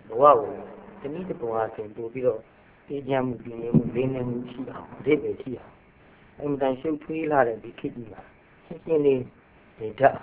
wow ini tu buat tu biro jam ni mungkin siapa deh siapa dan saya tuh lah dikit lah ini tidak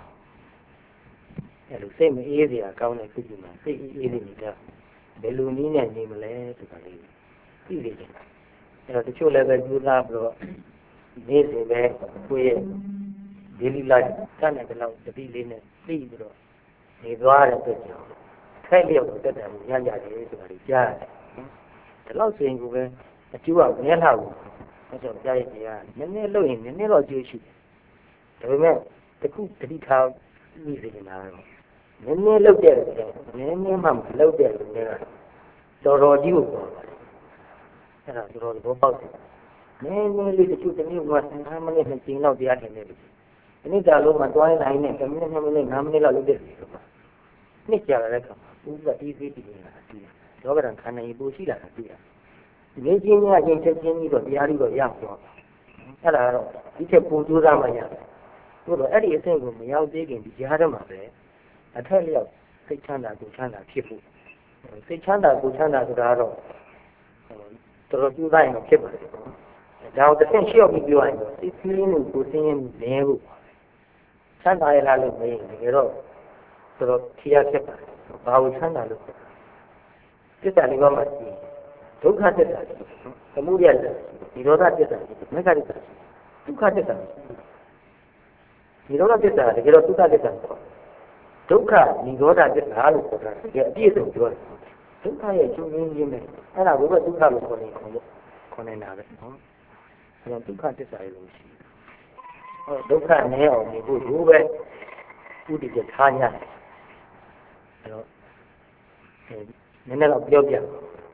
lalu saya ini kau nak kerja mana saya ini tidak belum ni malah tu kali ini kalau tu cuma level dua bro ni sebab kue daily life kan kalau tapi ini free bro ni dua ada tu khai lihat kita dah yang jadi tu kali jah kalau saya juga cuma ni lah macam jadi dia ni loin ni lo jadi tapi macam tekuk tadi kau ni sebenarnya ni lo dia ni mam lo dia ni doro jiu era doro bopau ni le tekuk tadi buat nama ni penting lo dia ni ini kalau matuai lain ni kami ni nama ni lo dia ni cara mereka udah easy ni orang kan ibu sih lah dia你今年今天今年个压力个样子，他那一切补助上嘛样，我说这里生活没有这个比较的嘛呗，他了非常大皮肤，非常大是啥咯？这个就那样皮肤，然后这些小皮肤啊，这些人不是人没有，强大一来了没有，那个这个皮肤皮肤，把我强大了，这啥那个嘛？ဒုက္ခသစ္စာသမုဒယသစ္စာនិရောဓသစ္စာမဂ္ဂသစ္စာဒုက္ခသစ္စာនិရောဓသစ္စာတကယ်တော့ဒုက္ခသစ္စာဒုက္ခនិရောဓသစ္စာလို့ခေါ်တာတကယ်အပြည့်စုံပြောတယ်ဒုက္ခရဲ့ကျိုးရင်းရင်းပဲအဲ့ဒါကိုပဲဒုက္ခလို့ခေါ်နေတာပဲနော်အဲ့တော့ဒုက္ခသစ္စာရဲ့လို့ရှိတယ်ဟောဒုက္ခနဲ့အောင်နေဖို့ဒီပဲဥဒိကထားရတယ်အဲ့တော့နည်းနည်းတော့ပြောပြ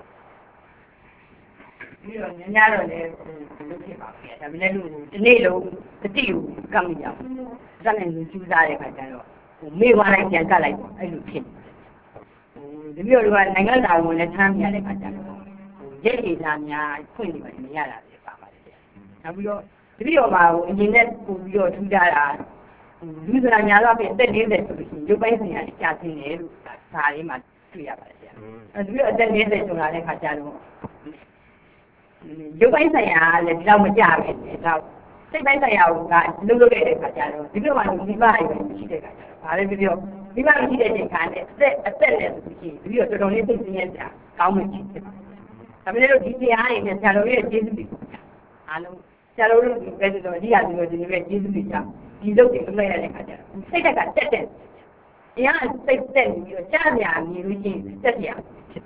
ပြီးတော့ညတော့လည်းလုပ်ဖြစ်ပါပဲဒါပေမဲ့လို့ဒီနေ့လုံးတတိကိုကမ်းမရဘူးဇာတ်နဲ့လူကျူးစားတဲ့ခါကျတော့မေ့သွားလိုက်ပြန်ကတ်လိုက်ပေါ့အဲ့လိုဖြစ်ဒီမျိုးတွေကနိုင်ငံသားဝင်လည်းထမ်းမြရတဲ့ခါကျတော့ရက်ရည်သားများဖွင့်နေမှမရတာပဲပါပါတယ်နောက်ပြီးတော့ဒီလိုမှအရင်နဲ့ပို့ပြီးတော့ထူးကြတာလူစရာများတော့ပြင်အသက်40ဆိုလို့ရှိရင်ရုပ်ပိုင်းဆိုင်ရာကြာဆင်းတယ်လို့ဒါလေးမှတွေ့ရပါတယ်ဗျအဲဒီလိုအသက်40ကျော်လာတဲ့ခါကျတော့ရုပ်ပိုင်းဆိုင်ရာလည်းဒီလောက်မကြပဲတော့စိတ်ပိုင်းဆိုင်ရာကလုပ်တဲ့အခါကျတော့ဒီလိုမှမိဘတွေရှိတဲ့အခါကျတော့ဒါလည်းပြောမိဘရှိတဲ့ချိန်ခါနဲ့အသက်လည်းဆိုရှင်ဒီလိုတော်တော်လေးသိသိရကြကောင်းမှရှိတယ်ဒါပေမဲ့လို့ဒီတရားတွေနဲ့ဆရာတော်ရဲ့ကျေးဇူးတွေအားလုံးဆရာတော်တို့ဒီပဲဆိုတော့ဒီဟာဒီလိုကျေးဇူးတွေကြောင့်ဒီလုပ်တွေလုပ်လိုက်ရတဲ့အခါကျတော့စိတ်ဓာတ်ကတက်တရားစိတ်တက်ပြီးတော့ကြားမြာမြင်လို့ရှိရင်တက်ပြဖြစ်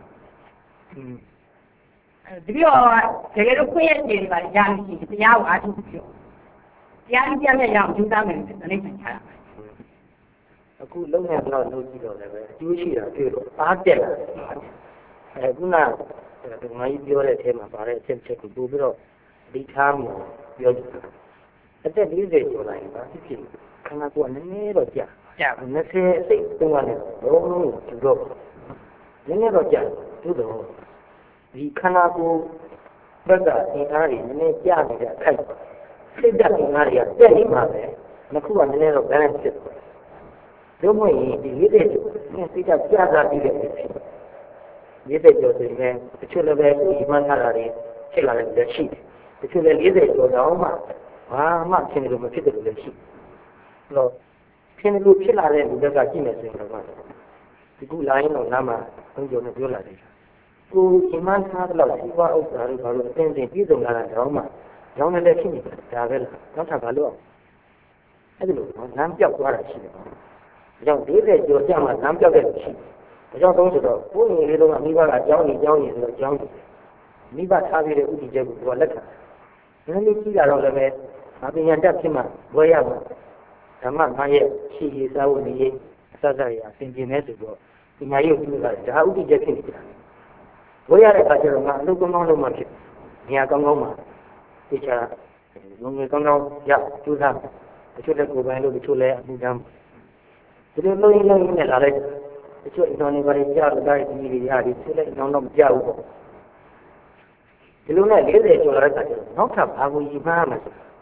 ဒီလိုတကယ်လို့ခွင့်ရနေပါလေကြားလို့ရှိရင်တရားကိုအားထုတ်ပြီးတော့တရားကြီးပြည့်ရအောင်ကြိုးစားမယ်ဆိုတဲ့အိမ်ချတာအခုလုံးနေတော့လုပ်ကြည့်တော့လည်းပဲအကျိုးရှိတာတွေ့တော့အားတက်လာတယ်ခုနကဒီမကြီးပြောတဲ့အထဲမှာပါတဲ့အချက်ကိုပို့ပြီးတော့ဒီထားမှာပြောကြည့်အသက်40ကျော်လာရင်ပါဖြစ်ဖြစ်ခန္ဓာကိုယ်ကနည်းနည်းတော့ကြာ20စိတ်တုံးရတယ်ဘုံလုံးကျူတော့နည်းနည်းတော့ကြာသို့တော့ဒီခန္ဓာကိုယ်ဘက်ကအင်အားတွေနည်းနည်းကြာနေတဲ့အခိုက်စိတ်ဓာတ်အင်အားတွေကတက်နေမှာပဲနှစ်ခုကနည်းနည်းတော့ balance ဖြစ်တယ်တို့မဟုတ်ရင်ဒီ40ကျော်စိတ်ဓာတ်ကြာတာပြီးတဲ့40ကျော်ဆိုရင်တချို့လည်းပဲဒီမှန်းထားတာတွေဖြစ်လာတယ်လက်ရှိတချို့လည်း40ကျော်တော့မှဘာမှဖြစ်နေလို့မဖြစ်တယ်လို့လည်းရှိတော့ဖြစ်နေလို့ဖြစ်လာတဲ့လူတွေကကြည့်မယ်ဆိုရင်တော့ဒီခုလိုင်းတော့နားမှာဘုံကျော်နဲ့ပြောလာတယ်ကိုဒီမှန်းထားတော့ဒီဘဥစ္စာတွေဘာလို့အသိသိပြည့်စုံလာတာတော့မှရောင်းနေတဲ့ဖြစ်နေတာဒါပဲလားနောက်ထပ်ဘာလို့အဲ့ဒီလိုလမ်းပြောက်သွားတာရှိတယ်ဒါကြောင့်40ကျော်ကြာမှလမ်းပြောက်တဲ့လူရှိတယ်ဒါကြောင့်သုံးဆိုတော့ကိုယ်ငယ်လေးတုန်းကမိဘကအကြောင်းကြီးဆိုတော့အကြောင်းကြီးမိဘထားပြီးတဲ့ဥတီချက်ကိုသူကလက်ခံနည်းနည်းကြီးလာတော့လည်းပဲအပညာတတ်ဖြစ်မှဝဲရမှာဓမ္မငါရဲ့ရှိရေးစားဖို့နေရေးအစစရအစဉ်ကျင်နေဆိုတော့ပညာရေးကိုပြုတာဒါဥတီချက်ဖြစ်နေတာဝဲရတဲ့အခါကျတော့ငါအလုပ်ကောင်းကောင်းလုပ်မှဖြစ်နေရာကောင်းကောင်းမှာသိချာလုံငယ်ကောင်းကောင်းရကျူးစားတချို့လည်းကိုယ်ပိုင်လို့တချို့လည်းအမှုတမ်းဒီလိုလုံးရင်နဲ့လာလိုက်တချို့အကြောင်းတွေပါကြားလို့တိုင်းဒီတွေရတယ်သူလည်းအကြောင်းတော့မကြောက်ဘူးပေါ့ဒီလိုနဲ့40ကျော်လာတဲ့အခါကျတော့နောက်ထပ်ဘာကိုယူမှန်းမှာ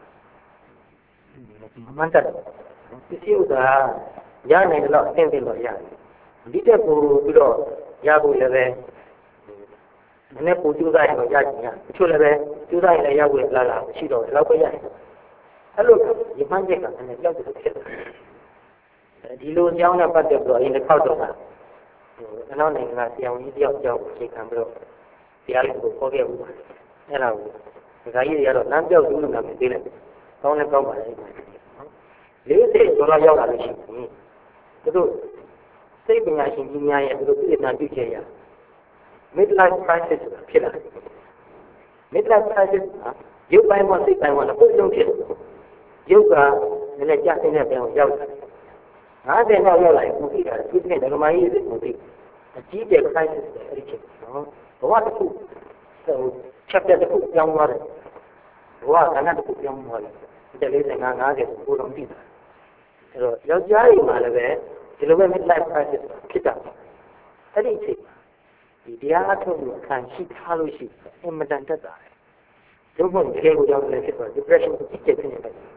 မမှန်တယ်ဒီဥစ္စာရနိုင်တယ်လို့အသိသိလို့ရတယ်ဒီတက်ကိုပြီးတော့ရဖို့လည်းပဲနည်းနည်းပို့ကြိုးစားရင်တော့ရကြတယ်တချို့လည်းပဲကြိုးစားရင်လည်းရဖို့လာလာရှိတော့တော့ပဲရတယ်အဲ့လိုဒီမှန်းချက်ကလည်းကြောက်တယ်ဖြစ်တယ်ဒီလိုကြောင်းနဲ့ပတ်သက်ပြီးတော့အရင်တစ်ခေါက်တော့အနောက်နိုင်ငံကဆရာဝန်ကြီးတယောက်ကြောက်ချိန်ခံပြီးတော့တရားလေးကိုခေါ်ခဲ့ဘူးအဲ့ဒါကိုဒကာကြီးတွေကတော့လမ်းပြောက်သူ့လူနာမည်သေးတယ်ကောင်းလည်းကောင်းပါလေ40ဒေါ်လာရောက်လာလို့ရှိရင်သူတို့စိတ်ပညာရှင်ကြီးများရဲ့သူတို့ပြည်နာပြုချက်ရ midlife crisis ဖြစ်လာတယ် midlife crisis ရုပ်ပိုင်းမှာစိတ်ပိုင်းမှာအပုပ်ဆုံးဖြစ်တယ်ရုပ်ကလည်းကြာနေတဲ့ပြန်ရောက်တယ်50နောက်ရောက်လာရင်ကိုကြည့်တာသူတဲ့ဓမ္မကြီးတွေကိုကြည့်အကြီးကျယ် crisis အဲ့ဒီချက်နော်ဘဝတစ်ခုchapter တစ်ခုပြောင်းသွားတယ်ဘဝကဏ္ဍတစ်ခုပြောင်းသွားတယ်ဒီ45 50ကိုတော့သိတာအဲ့တော့ယောက်ျားတွေမှာလည်းပဲဒီလိုပဲ midlife crisis ဖြစ်တာအဲ့ဒီအချိန်ဒီတရားအထုတ်လို့အခန့်ရှိထားလို့ရှိအင်မတန်တက်တာတယ်ရုပ်ဘုံခဲကိုရောက်တယ်ဖြစ်တော့ depression ကိုကြည့်ချက်ဖြစ်နေတယ်အဲ့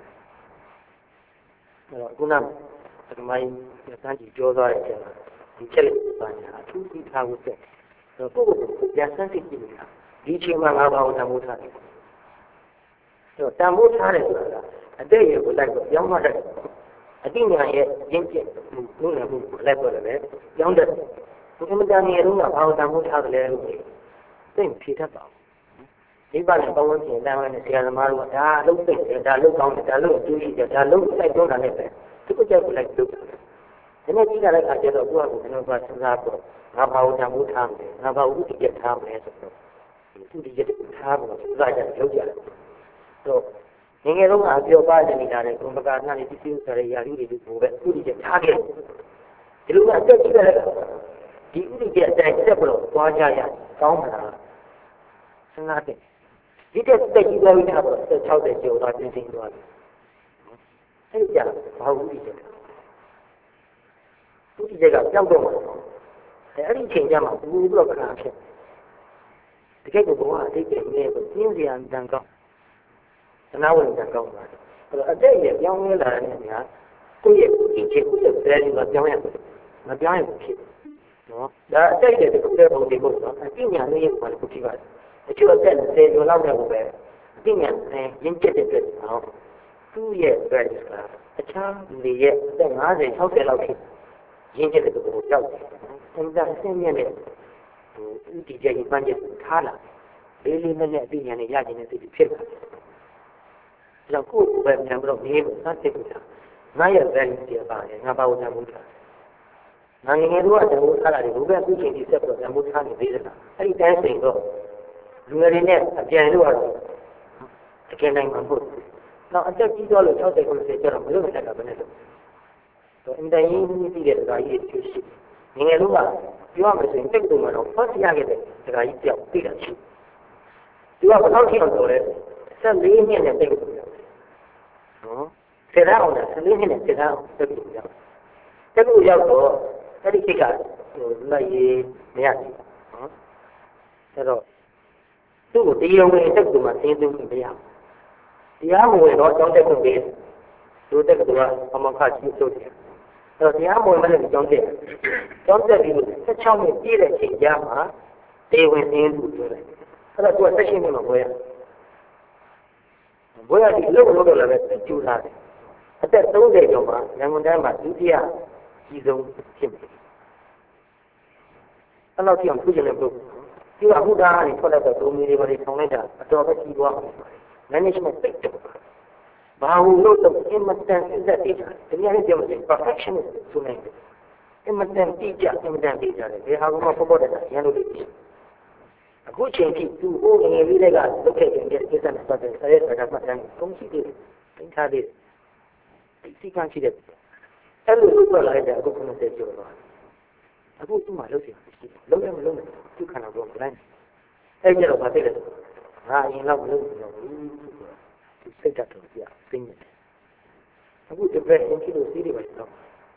တော့ခုနကမိုင်းစမ်းကြည့်ပြောသွားတဲ့အချိန်မှာဒီချက်လေးပါညာအထူးသိထားဖို့တက်အဲ့တော့ကိုယ့်ကိုယ်ပြန်ဆန်းစစ်ကြည့်နေတာဒီအချိန်မှာငါဘာကိုတန်ဖိုးထားတယ်အဲ့တော့တန်ဖိုးထားတယ်ဆိုတာကအတိတ်ရဲ့ကိုလိုက်တော့ပြောင်းသွားတယ်အတိညာရဲ့ရင်းကျက်မှုလို့လည်းမှုလိုက်တော့လည်းပြောင်းတယ်ဒီအမှန်တန်ရဲ့တော့ဘာကိုတန်ဖိုးထားတယ်လဲလို့သိဖြေတတ်ပါဘူးဒီပါနဲ့ပတ်ဝန်းကျင်တန်ဝန်းနဲ့ဆရာသမားတို့ကဒါအလုပ်သိတယ်ဒါလုပ်ကောင်းတယ်ဒါလုပ်အကျိုးရှိတယ်ဒါလုပ်လိုက်တော့တာနဲ့ပဲသူကကြောက်လိုက်လုပ်တယ်ဒီနေ့ကြီးလာတဲ့အခါကျတော့ကိုယ့်အကူကျွန်တော်ကစဉ်းစားတော့ငါဘာကိုတန်ဖိုးထားမလဲငါဘာကိုဥတည်ချက်ထားမလဲဆိုတော့ဥတည်ချက်ထားပြီးတော့စဉ်းစားကြတယ်လုပ်ကြတယ်တော့ငယ်တုန်းကအပြောပါတယ်နေတာလေဘုံပကာနာနေသိသိဆိုရရာလူတွေကိုပဲဥတည်ချက်ထားခဲ့ဒီလိုကအတက်ကြီးတဲ့ဒီဥတည်ချက်အတိုင်းတက်ပြီးတော့သွားကြရကောင်းမလားစဉ်းစားတယ်ဒီတက်ကြီးသွားပြီးတော့60ကျော်တော့ပြင်ဆင်သွားတယ်အဲ့ကြဘာဥတည်ချက်ကကြောက်တော့မှာအဲ့ဒီအချိန်ကျမှဘူးပြီးတော့ခဏဖြစ်တကယ်ကိုဘဝအတိတ်ကလေးကိုပြင်းစရာတန်ကောင်းသနာဝင်တန်ကောင်းပါအဲ့တော့အတိတ်ရဲ့ပြောင်းလဲလာတဲ့နေရာကိုယ့်ရဲ့ဒီချက်ကိုယ်ရဲ့ value ကပြောင်းရမယ်မပြောင်းရင်ဖြစ်နော်ဒါအတိတ်ရဲ့တစ်ခုတည်းပုံဒီပုံနော်အပညာလေးရဲ့ပုံတစ်ခုဖြစ်ပါတယ်အချို့အသက်10ကျော်လောက်တဲ့ကိုပဲအပညာနဲ့ရင်းချက်တဲ့အတွက်နော်သူ့ရဲ့ value ကအခြားလူတွေရဲ့အသက်50 60လောက်ဖြစ်ရင်းချက်တဲ့ကိုကြောက်တယ်။အဲဒါအစင်းမြင့်တဲ့ဥတီကျရင်ပန်းချက်ထားလာလေးလေးနဲ့အပညာနဲ့ရကျင်တဲ့စိတ်ဖြစ်လာတယ်။ဒါကိုပဲမြန်ပြီးတော့နေလို့စတဲ့ကူတာငါရဲ့ value ပြပါတယ်ငါဘာလို့တန်ဖိုးထားငါငယ်တော့တန်ဖိုးထားတာဒီဘုရားသူ့ချိန်ကြီးဆက်ပြီးတော့တန်ဖိုးထားနေသေးတယ်။အဲ့ဒီတိုင်းစိန်တော့လူငယ်တွေနဲ့အပြန်လို့ကတော့တကယ်နိုင်မှာမဟုတ်ဘူး။နောက်အသက်ကြီးတော့လို့60 90ကျတော့မလို့မတတ်တာဘယ်နဲ့လို့တော့အင်တိုင်းကြီးပြီးတဲ့ဒကာကြီးတွေရှိငယ်လုံးကပြောရမယ်ဆိုရင်တိတ်တုံကတော့ first ရခဲ့တဲ့ဒကာကြီးတယောက်သိတာရှိသူကဘယ်တော့ထိအောင်ဆိုလဲ14နှစ်နဲ့တိတ်တုံရောက်နော်ဆယ်တန်းအောင်တာ14နှစ်နဲ့ဆယ်တန်းအောင်တိတ်တုံရောက်တိတ်တုံရောက်တော့အဲ့ဒီခေတ်ကလက်ရည်မရဘူးနော်အဲ့တော့သူ့ကိုတရားဝင်တိတ်တုံမှာသင်သွင်းမရဘူးတရားဝင်တော့ကြောင်းတက်ဖို့ပေးသူတက်ကသူကအမခကြီးဆိုတယ်အဲ့တော့တရားမဝင်မလို့ကြောင်းတက်ပြီးလို့16နှစ်ပြည့်တဲ့အချိန်ကျမှတေဝင်သင်းလို့ပြောတယ်အဲ့တော့သူက16နှစ်မှာဘွဲရဒီလုံတော့လည်းပဲကျူလာတယ်အသက်30ကျော်မှာရန်ကုန်တိုင်းမှာဒုတိယကြီးဆုံးဖြစ်တယ်အဲ့တော့ကြောင့်သူ့ကျင်တဲ့ပုဂ္ဂိုလ်ဒီကဘုရားကနေထွက်လာတော့ဒုံမီတွေပါနေဆောင်လိုက်တာအတော်ပဲကြီးသွားတယ် management သိတယ်ဘာလို့တော့အင်မတန်စက်တိကျတယ်တရားနဲ့ပြောမယ် perfection ဆိုနေတယ်အင်မတန်တိကျအင်မတန်တိကျတယ်ဘယ်ဟာမှပေါ်တဲ့ရန်လို့ဖြစ်အခုချိန်ထိသူ့ဟိုငယ်လေးတွေကလုတ်ခဲ့တဲ့ကိစ္စနဲ့ပတ်သက်ဆရာကမှတ်တမ်းကုန်ရှိတယ်သင်္ခါတယ်ဒီစိတ်ကရှိတယ်အဲ့လိုလုပ်လာတဲ့အခု90ကျော်တော့အခုသူ့မှာလုပ်စီလုပ်ရမလုပ်နဲ့သူခန္ဓာကိုယ်ကလည်းအဲ့ကြတော့ဘာဖြစ်လဲငါအရင်တော့မလုပ်ဘူးသူစိတ်ဓာတ်တော်ပြသိနေတယ်အခု depression ဖြစ်လို့စီးတယ်ပဲတော့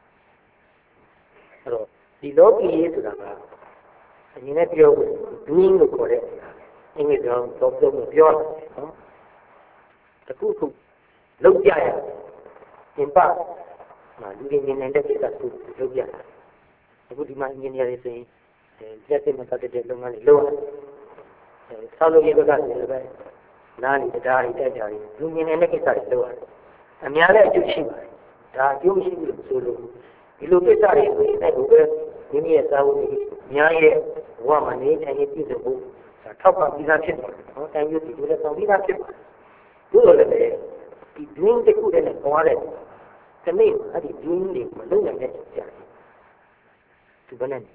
အဲ့တော့ဒီလောကီရေးဆိုတာကအရင်နဲ့ပြောလို့ doing လို့ခေါ်တဲ့အင်္ဂလိပ်တော့ပြောတယ်နော်တခုခုလုပ်ကြရရင်ပါလူတွေမြင်နေတဲ့ကိစ္စကိုလုပ်ကြတာအခုဒီမှာ engineer တွေဆိုရင်လက်သိမပတ်တဲ့လုပ်ငန်းတွေလုပ်ရတယ်ဆောက်လုပ်ရေးဘက်ကလည်းပဲနားနေတရားတွေတက်ကြတယ်လူမြင်နေတဲ့ကိစ္စတွေလုပ်ရတယ်အများနဲ့အကျိုးရှိပါတယ်ဒါအကျိုးမရှိဘူးလို့ဆိုလို့ဒီလိုကိစ္စတွေဆိုရင်လည်းဘယ်မိမိရဲ့သာဝတ္ถีအများရဲ့ဘဝမှာနေထိုင်ရေးပြည်စုံဖို့ထောက်ပံ့ပြီးသားဖြစ်တယ်နော်တိုင်းပြည်ဒီလိုလည်းဆောင်ပြီးသားဖြစ်ပါတယ်တို့လိုလည်းဒီ dream တစ်ခုတည်းနဲ့ပေါ်တဲ့ဒီနေ့အဲ့ဒီ dream တွေမလုံးနိုင်တဲ့ကြာတယ်ဒီဘက်နဲ့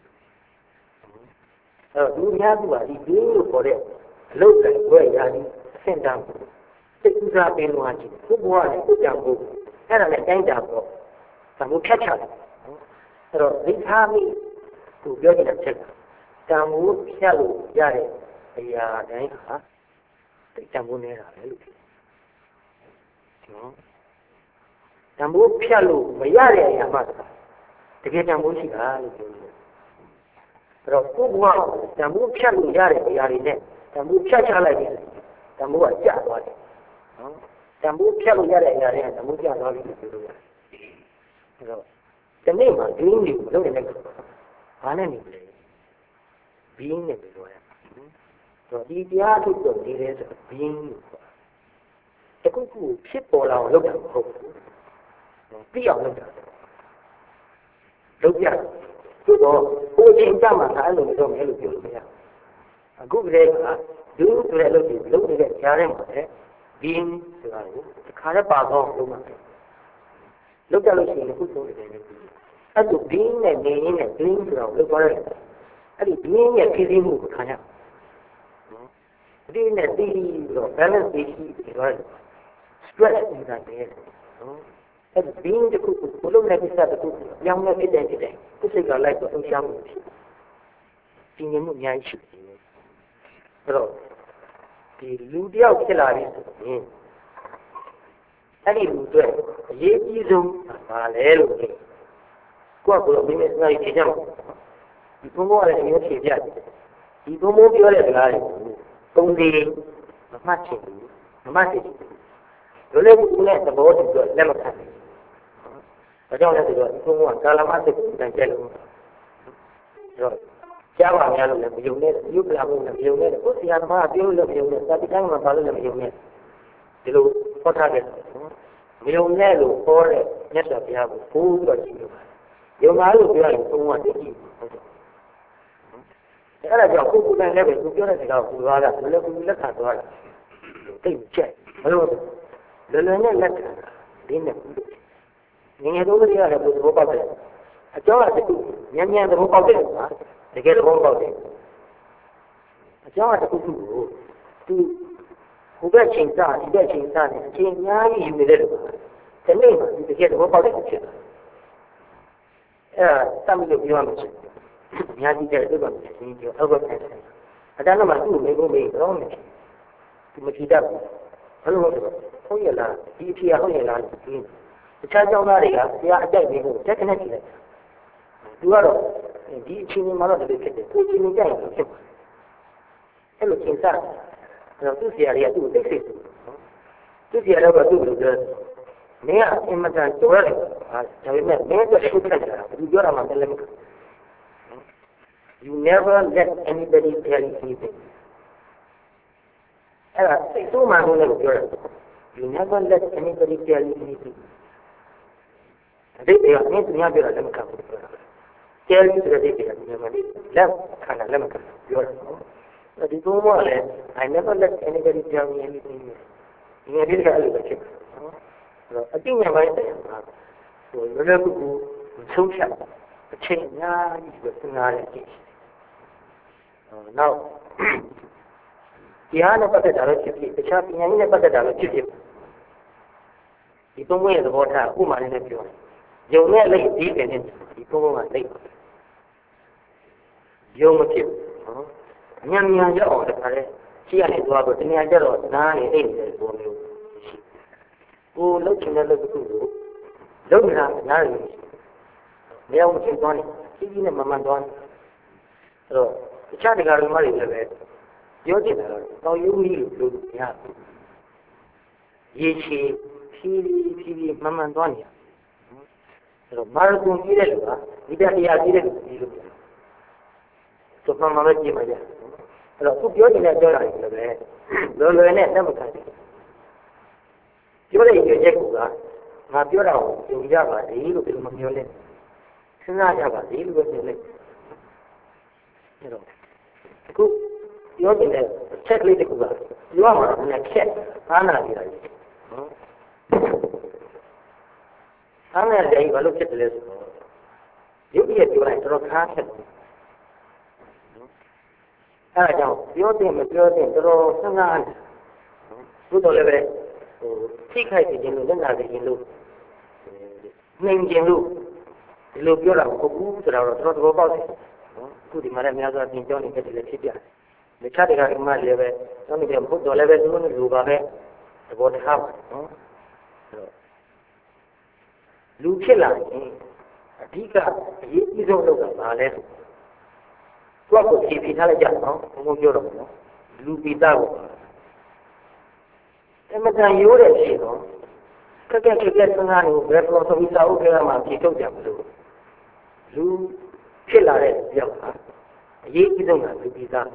အဲ့တော့လူများစုကဒီ dream လို့ခေါ်တဲ့အလုပ်ကိုဘွဲ့ရာဒီအဆင့်တန်းစိတ်ကူးစားပင်လို့ရှိတယ်ဘုရားနဲ့ကိုကြောင်ဖို့အဲ့ဒါနဲ့တိုင်းတာပေါ့သမှုဖြတ်ချတယ်အဲ့တော့ဒီသားမိသူပြောချင်တဲ့ချက်ကတံမိုးဖြတ်လို့ရတဲ့အရာတိုင်းဟာတိတ်တံမိုးနေတာပဲလို့နော်တံမိုးဖြတ်လို့မရတဲ့အရာမှတကယ်တံမိုးရှိတာလို့ပြောတယ်အဲ့တော့ကိုယ်ကတံမိုးဖြတ်လို့ရတဲ့အရာတွေနဲ့တံမိုးဖြတ်ချလိုက်တယ်တံမိုးကကျသွားတယ်နော်တံမိုးဖြတ်လို့ရတဲ့အရာတွေကတံမိုးကျသွားပြီလို့ပြောလို့ရတယ်အဲ့တော့ဒီနေ့မှာဒီလိုမျိုးလုပ်နေတဲ့ဘာနဲ့နေလဲဘင်းနဲ့ပြောရတယ်ဆိုတော့ဒီတရားထုတ်တော့နေတယ်ဆိုဘင်းလို့ခေါ်တခုခုဖြစ်ပေါ်လာအောင်လုပ်တာမဟုတ်ဘူးသိအောင်လုပ်တာလုပ်ပြသို့တော့ကိုယ်ချင်းကြမှာအဲ့လိုမလုပ်မယ်လို့ပြောလို့မရအခုကလေးကဒူးဆိုတဲ့လုပ်ပြီးလုပ်နေတဲ့ကြားထဲမှာလည်းဘင်းဆိုတာကိုတစ်ခါလည်းပါတော့လုပ်မှာလုပ်ကြလို့ရှိရင်ခုဆုံးနေတယ်အဲ့ဒါဘင်းနဲ့နေရင်းနဲ့ဘင်းဆိုတော့လုပ်သွားတယ်အဲ့ဒီဘင်းရဲ့ဖြည်းဖြည်းမှုကိုခံရဒီနဲ့ဒီတော့ balance ပြီးတော့ stress နေတာတည်းနော်အဲ့ဒီဘင်းတစ်ခုကိုလုံးနဲ့ကိစ္စတစ်ခုကြောင်းနဲ့ဖြစ်တဲ့ကိုယ်စိတ်ကလိုက်တော့အရှမ်းမှုဖြစ်ဒီငြိမ်မှုအများကြီးရှိတယ်အဲ့တော့ဒီလူတယောက်ဖြစ်လာပြီဆိုရင်အဲ့ဒီလူတွေအရေးကြီးဆုံးဘာလဲလို့ကိုယ့်ကိုယ်မိမိစကားဖြေကြမှာဒီဘုံဘောကလည်းမျိုးဖြေပြတယ်ဒီဘုံဘောပြောတဲ့စကားတွေပုံစံမမှတ်ချင်ဘူးမမှတ်ချင်ဘူးလိုလေကူနဲ့သဘောတူတော့လက်မခံဘူးဒါကြောင့်လည်းဆိုတော့ဒီဘုံဘောကကာလမစိတ်ကိုတန်ကျက်လို့တော့ကြားပါများလို့လည်းမယုံနဲ့ရုပ်လာမှုလည်းမယုံနဲ့ကိုယ်ဆရာသမားကပြောလို့မယုံနဲ့စာတိတိုင်းမှာပါလို့လည်းမယုံနဲ့ဒီလိုဟောထားတယ်မယုံနဲ့လို့ဟောတဲ့မြတ်စွာဘုရားကိုပိုးပြီးတော့ကြည့်လို့ယုံပါလို့ပြောရင်ဘုံကတည်ကြည့်ဟုတ်တယ်အဲ့ဒါကြောင့်ကိုယ်ကိုယ်တိုင်လည်းပဲသူပြောတဲ့စကားကိုသွားတာလည်းကိုယ်လက်ခံသွားတာတိတ်ကြက်ဘယ်လိုလဲလွယ်နဲ့လက်ခံဒီနဲ့ငငယ်တော့ကလေးရတယ်ဘုရားပေါက်တယ်အကြောင်းအရာတစ်ခုညံ့ညံ့သဘောပေါက်တယ်ကွာတကယ်သဘောပေါက်တယ်အကြောင်းအရာတစ်ခုကိုသူဟိုဘက်ချိန်စားဒီဘက်ချိန်စားနဲ့အချိန်အများကြီးယူနေတဲ့လူကဒီနေ့မှဒီတကယ်သဘောပေါက်တဲ့ဖြစ်တယ်အဲ့ဒါတမ်းလို့ပြောရမှာဖြစ်အများကြီးတဲ့အတွက်ပါဒီပြောအောက်ကပြန်တယ်အတန်းကမှသူ့မိကုန်မေးတော့မယ်ဒီမကြည့်တတ်ဘူးဘယ်လိုလဲဟုတ်ရလားဒီအဖြေဟုတ်ရလားဒီတခြားကြောင့်သားတွေကဆရာအကြိုက်နေဖို့တက်ကနေကြည့်လိုက်သူကတော့ဒီအချိန်မှာတော့တကယ်ဖြစ်တယ်သူအချိန်ကြိုက်ရင်ဖြစ်တယ်အဲ့လိုချိန်စားအဲ့တော့သူ့ဆရာတွေကသူ့ကိုသိစိတ်သူ့ဆရာတော့သူ့ကိုပြောမင်းကအင်မတန်တော်ရတယ်ဒါပေမဲ့မင်းကရှုပ်ခက်တာသူပြောတာမှလည်းမဟုတ် You never let anybody tell you anything အဲ့ဒါစိတ်ဆိုးမှလို့လည်းပြောတယ် You never let anybody tell you anything ဒီလိုအမြင်သူများပြောတာလည်းမခံဘူးပြောတာ Tell you တဲ့ဒီကနေ့မှလက်ခံတာလည်းမခံဘူးပြောတာဒီလိုမှလည်း I never let anybody tell me anything ဒီနေ့ဒီကအဲ့လိုပဲဖြစ်တယ်အတိညာပိုင်းတဲ့ဟိုလွယ်လွယ်ကူကူဆုံးဖြတ်အချိန်အများကြီးပဲစဉ်းစားရတဲ့အချိန်နောက်တရားနဲ့ပတ်သက်တာလည်းဖြစ်ဖြစ်တခြားပညာရေးနဲ့ပတ်သက်တာလည်းဖြစ်ဖြစ်ဒီသုံးခုရဲ့သဘောထားဥမာလေးနဲ့ပြောတယ်ယုံနဲ့လက်ဒီတယ်နဲ့ဒီသုံးခုကလက်ယုံမဖြစ်ညံ့ညံ့ရောက်အောင်တခါလဲရှိရနေသွားတော့တနည်းကြတော့နားနေအိတ်နေတဲ့ပုံမျိုးရှိကိုလှုပ်ချင်တဲ့လှုပ်ခုကိုလှုပ်နေတာနားနေမရောက်မဖြစ်သွားနေကြီးကြီးနဲ့မမှန်သွားနေအဲ့တော့တခြားတရားတွေမှလည်းပဲပြောချင်တာတော့တောင်ယူမီလို့ပြောလို့မရဘူးရေချီဖြည်းမှန်သွားနေရအဲ့တော့မာရကွန်ကြီးတဲ့လူကဒီတရားကြီးတဲ့လူကြီးလို့ပြောဆိုမှမကြည့်ပါရဲ့အဲ့တော့သူပြောနေတဲ့ပြောတာတွေလည်းပဲလွယ်နဲ့တက်မခံဘူးပြောတဲ့ရွေးချက်ကူကငါပြောတာကိုယုံကြပါလေလို့ဘယ်လိုမပြောလဲစဉ်းစားကြပါလေလို့ပဲပြောလိုက်အဲ့တော့အခုပြောတဲ့ချက်ကလေးတစ်ခုကပြောမှာလည်းခက်အားနာနေတာကြီးနော်အားနာတယ်ဘာလို့ဖြစ်တယ်လဲဆိုတော့ရုပ်ရည်ပြောလိုက်တော့ခါခက်တယ်အဲ့ဒါကြောင့်ပြောတဲ့မပြောတဲ့တော်တော်စဉ်းစားတယ်ဘုတော်လည်းပဲထိခိုက်ခြင်းလို့လက်နာခြင်းလို့နှိမ်ခြင်းလို့ဒီလိုပြောတာမဟုတ်ဘူးဆိုတော့တော်တော်ပေါက်တယ်နော်အခုဒီမှာလည်းအများဆုံးပြင်ကြောင်းနေတယ်လည်းဖြစ်ပြတယ်တခြားတွေကမှလည်းပဲတော့ဒီဘုတော်လည်းပဲသူတို့လိုပါပဲသဘောထားပါနော်လူဖြစ်လာရင်အဓိကအရေးကြီးဆုံးလုပ်တာဘာလဲဆိုတော့ကိုဖြေထားလိုက်ကြနော်ဘုံပြောတော့နော်လူပိတာကိုအမှန်တန်ရိုးတဲ့ရှိတော့ခက်ခက်စဉ်းစားနေဘယ်လိုဆိုပြီးစာအုပ်ထဲမှာဖြေထုတ်ကြမလို့လူဖြစ်လာတဲ့ကြောက်တာအရေးကြီးဆုံးကလူပိတာ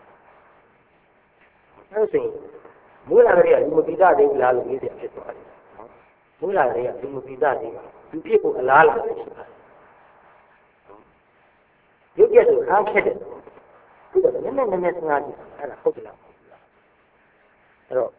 အဲ့ဆိုရင်မူလာကလေးကလူမပိတာသေးဘူးလားလို့ပြောပြဖြစ်သွားတယ်နော်မူလာကလေးကလူမပိတာသေးဘူးလူဖြစ်ဖို့အလားလာရှိပါတယ်ရုပ်ရည်ဆိုခါခက်တယ်ဒီတော့နည်းနည်းစဉ်းစားကြည့်အဲ့ဒါဟုတ်တယ်လားအဲ့တော့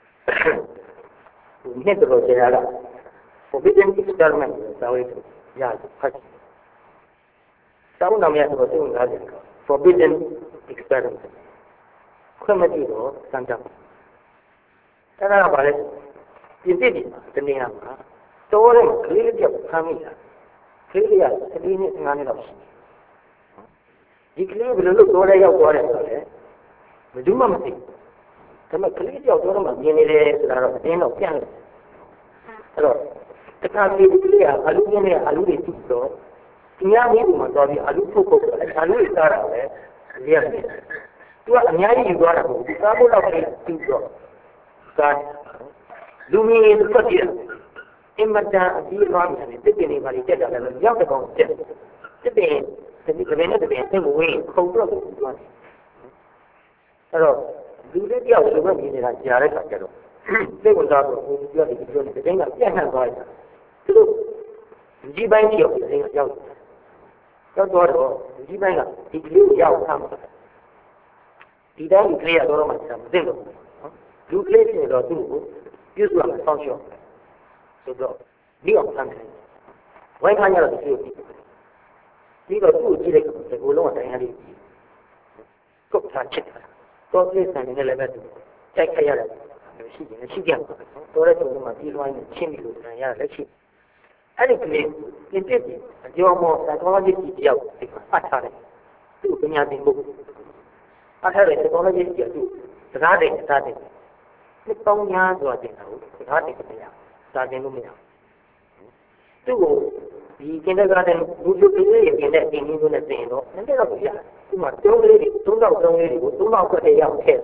ဒီနေ့တော့ကြာလာ forbidden experiment စာဝေးရဖတ်စာအုပ်နာမည်ကတော့သူ့ငါးတယ် forbidden experiment ခွင့်မပြုတော့စမ်းကြပါအဲ့ဒါကဘာလဲပြင်ပြတယ်တနည်းအားမှာတော်တယ်ကလေးလေးပြောဖမ်းမိတာကလေးလေးက7နှစ်5နှစ်လောက်ရှိဒီကလေးဘယ်လိုလုပ်တော်ရဲရောက်သွားတယ်ဆိုတော့လေဘယ်သူမှမသိဒါပေမဲ့ကလေးတယောက်တော်တော့မှမြင်နေတယ်ဆိုတာတော့အတင်းတော့ပြန်တယ်အဲ့တော့တခါကလေးကအလူမြင်နေအလူတွေသူ့တော့ဒီများမျိုးမှာတော့ဒီအလူထုတ်ဖို့အလူတွေစားတာပဲလေးရတယ်သူကအများကြီးယူသွားတာမဟုတ်ဘူးစားဖို့တော့သူ့တော့စားလူမင်းတွေထွက်ကြည့်အင်မတန်အပြီးသွားတယ်တစ်ပင်တွေပါလိတက်တာလည်းရောက်တဲ့ကောင်တက်တစ်ပင်ဒီကနေ့နဲ့တပင်သင်ဝင်ခုံတော့သွားတယ်အဲ့တော့လူတွေတယောက်လူမမြင်နေတာကြားတဲ့ခါကျတော့စိတ်ဝင်စားတော့ဟိုပြောတယ်ပြောတယ်တင်းကပြန့်နှံ့သွားတယ်သူတို့ဒီပိုင်းကြီးရောက်တယ်ရောက်တော့ဒီပိုင်းကဒီကလေးကိုရောက်ထားမှာဒီတိုင်းဒီကလေးကတော့မှမသိဘူးနော်လူကလေးတွေတော့သူ့ကိုပြုစုရမှာဆောင်းလျှော့ဆိုတော့ဒီအောင်ဆန်းတယ်ဝိုင်းခါရတော့ဒီတော့သူ့ကိုကြည့်လိုက်တော့ဒီလိုလုံးဝတိုင်းရည်ကုတ်ထားချစ်တာတော့ပြည့်စံနေလည်းပဲသူကြိုက်ခရရတယ်ရှိတယ်ရှိကြတယ်တော်တဲ့ပုံမှာပြီးသွားရင်ချင်းပြီးလို့တန်ရလက်ရှိအဲ့ဒီကလေးပြင်ပြတယ်အကျော်မောသတော်ကြီးတယောက်ဒီမှာဖတ်ထားတယ်သူ့ပညာသင်ဖို့ဖတ်ထားတဲ့သတော်ကြီးတယောက်သူစကားတဲ့စကားတဲ့ဒီပေါင်းများဆိုတာတင်တာကိုစကားတဲ့မရစာတင်လို့မရသူ့ကိုဒီကင်တာဂါတဲ့လူလူလေးရဲ့ပြင်တဲ့တင်ရင်းနဲ့တင်တော့နည်းနည်းတော့ပြရဒီမှာတုံးကလေးတွေ3000လေးတွေကို3000ခွက်တဲ့ရောက်ထည့်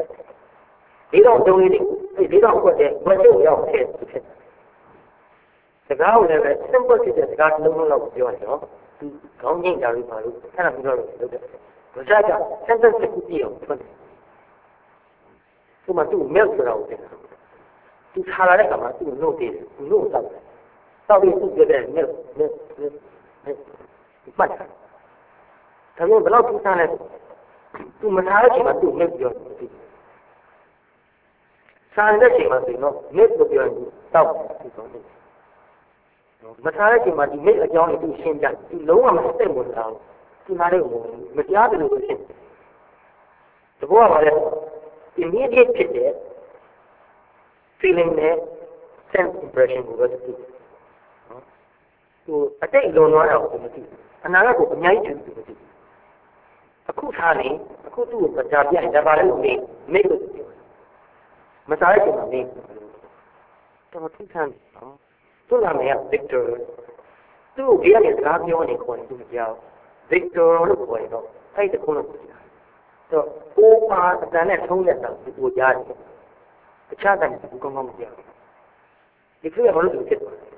4000လေးတွေ4000ခွက်တဲ့ဘယ်လိုရောက်ထည့်စကားကိုလည်းပဲ simple ဖြစ်တဲ့စကားလုံးလုံးလောက်ပြောရင်တော့သူခေါင်းငိမ့်ကြလို့ပါလို့အဲ့ဒါပြီးတော့လုပ်တယ်ဘာသာက sentence တစ်ခုပြည့်အောင်ဖွင့်တယ်သူမှသူ့ milk ဆိုတာကိုတင်တာသူထားလာတဲ့အခါမှာသူ့ note ပေးတယ်သူ note တောက်တယ်တောက်ပြီးသူ့ပြတဲ့ milk မှတ်တယ်ဒါမျိုးဘယ်လောက်ထူးဆန်းလဲသူမထားတဲ့အချိန်မှာသူ့ milk ပြောတယ်စားတဲ့အချိန်မှာဆိုရင်တော့ milk ကိုပြောရင်တောက်တယ်သူဆိုမထားတဲ့အချိန်မှာဒီ milk အကြောင်းကိုသူရှင်းပြသူလုံးဝမသိဘူးလားသူနားတဲ့ကိုမကြားတယ်လို့ဖြစ်တယ်တဘောကပါလေ immediate ဖြစ်တဲ့ feeling နဲ့ sense impression ကိုပဲသူအတိတ်လွန်သွားတာကိုမသိအနာဂတ်ကိုအများကြီးသူမသိအခုထားနေအခုသူ့ကိုကြားပြရင်ဒါပါလေလို့မိတ်လို့ပြောမစားရခင်မှာနေတော့သူခံနော်သူ့နာမည်က Victor သူ့ကိုဒီကနေစကားပြောနေခေါ်တယ်သူကြောက် Victor လို့ခေါ်ရင်တော့အဲ့ဒီခုလို့ပြောတာတော့အိုးမှာအတန်နဲ့ထုံးလက်တာကိုကြားတယ်တခြားတန်ကကောင်းကောင်းမပြောဒီကိစ္စဘာလို့ဒီဖြစ်သွား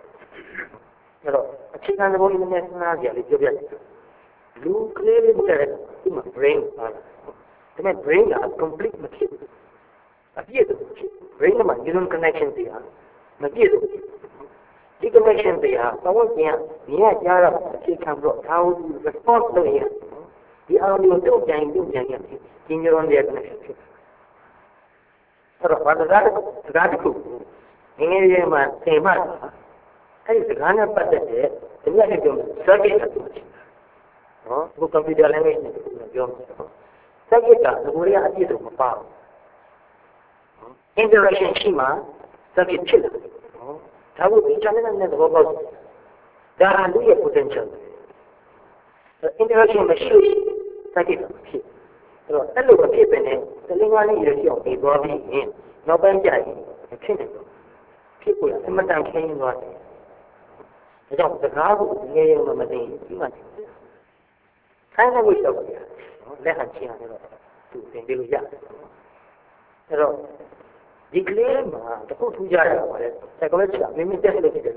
လဲအဲ့တော့အခြေခံသဘောလေးနဲ့စဉ်းစားကြရလေးပြောပြတယ်လူကလေးလေးဘုရားလည်းဒီမှာ brain ပါလားဒါပေမဲ့ brain က complete မဖြစ်ဘူးအပြည့်စုံဖြစ် brain မှာ neuron connection တွေဟာမပြည့်စုံဘူးဒီ connection တွေဟာဘဝပြန်မြင်ရကြတော့အခြေခံပြီးတော့ဒါကို response လုပ်ရင်ဒီအာရုံကိုတုံ့ပြန်ရဒီ neuron တွေ connection ဖြစ်အဲ့တော့ဘာသာစကားတစ်ခုငယ်ငယ်လေးမှာသင်မှအဲ့ဒီစကားနဲ့ပတ်သက်တဲ့ဒီနေ့ပြောမယ် circuit တစ်ခုရှိနော်ဒီ computer language နဲ့ပြောမယ် circuit ကဒီကိုရအပြည့်စုံမပါဘူး interaction ရှိမှ circuit ဖြစ်လာတယ်နော်ဒါကိုဒီ channel နဲ့သဘောပေါက်ဒါဟာလူရဲ့ potential interaction မရှိဘူး circuit ဖြစ်အဲ့တော့အဲ့လိုမဖြစ်ပဲနဲ့တလင်းကားလေးရရှိအောင်ဒီသွားပြီးရင်နောက်ပိုင်းကျရင်ဖြစ်နေတော့ဖြစ်ပေါ်အမှန်တန်ခင်းသွားတယ်ဒါကြောင့်စကားကိုငယ်ရုံမသိဘူးပြီးမှခိုင်းတဲ့ဝိတော့ဗျာလက်ဟန်ချင်းရတယ်တော့သူသင်ပေးလို့ရတယ်အဲ့တော့ဒီကလေးမှာတခုထူးကြရတာပါလေ psychology ကမိမိတက်လို့ဖြစ်တယ်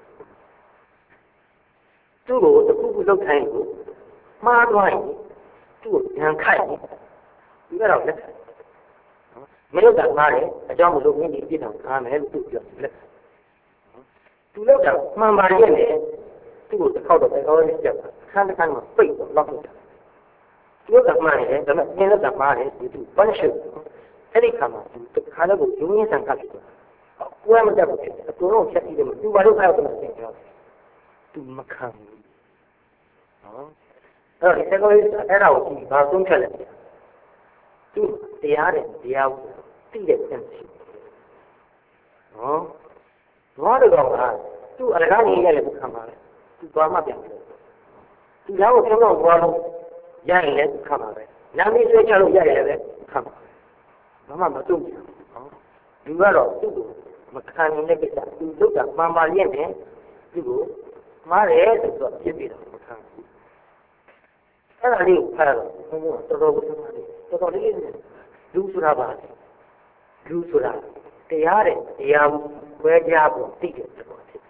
သူ့ကိုတခုခုလောက်ခိုင်းကိုမှားသွားရင်သူ့ကိုဉာဏ်ခိုက်တယ်ဒီကတော့လက်မလို့ကမှားတယ်အကြောင်းမလို့မင်းဒီပြစ်တော့ကားမယ်လို့သူပြောလက်သူလောက်တာမှန်ပါရဲ့လေသူ့ကိုတစ်ခေါက်တော့ပဲကောင်းလေးကြောက်ခန်းတစ်ခန်းမှာပိတ်တော့လောက်နေတာသူကမှားတယ်ဒါပေမဲ့နင်းတော့မှားတယ်သူ punch အဲ့ဒီခါမှာသူခါတော့ကိုရုံးရင်းဆန်ကပ်တယ်ကိုယ်မတတ်ဘူးအတူလုံးချက်ပြီးတယ်သူဘာလို့ခါတော့မသိဘူးသူမခံဘူးနော်အဲ့တော့ဒီ psychology အဲ့ဒါကိုကြည့်ဘာသုံးချက်လဲသူတရားတယ်တရားကိုသိတဲ့စံရှိနော်ဘာလို့တော့သူအလကားကြီးရတယ်ခံပါလေသူသွားမှပြန်တယ်သူရောကိုပြောတော့သွားလို့ရရင်လည်းခံပါပဲနာမည်ဆွဲချလို့ရရင်လည်းခံပါဘာမှမတုံ့ပြန်ဘူးလူကတော့သူ့ကိုမခံနိုင်တဲ့ကိစ္စသူလုပ်တာမှန်ပါလျက်နဲ့သူ့ကိုမှားတယ်ဆိုတော့ဖြစ်ပြီးတော့မခံဘူးအဲ့ဒါလေးကိုဖတ်တော့ဘုံတော်တော်တော်လေးလူဆိုတာပါလူဆိုတာတရားတဲ့တရားဝဲကြဖို့သိတဲ့သဘောဖြစ်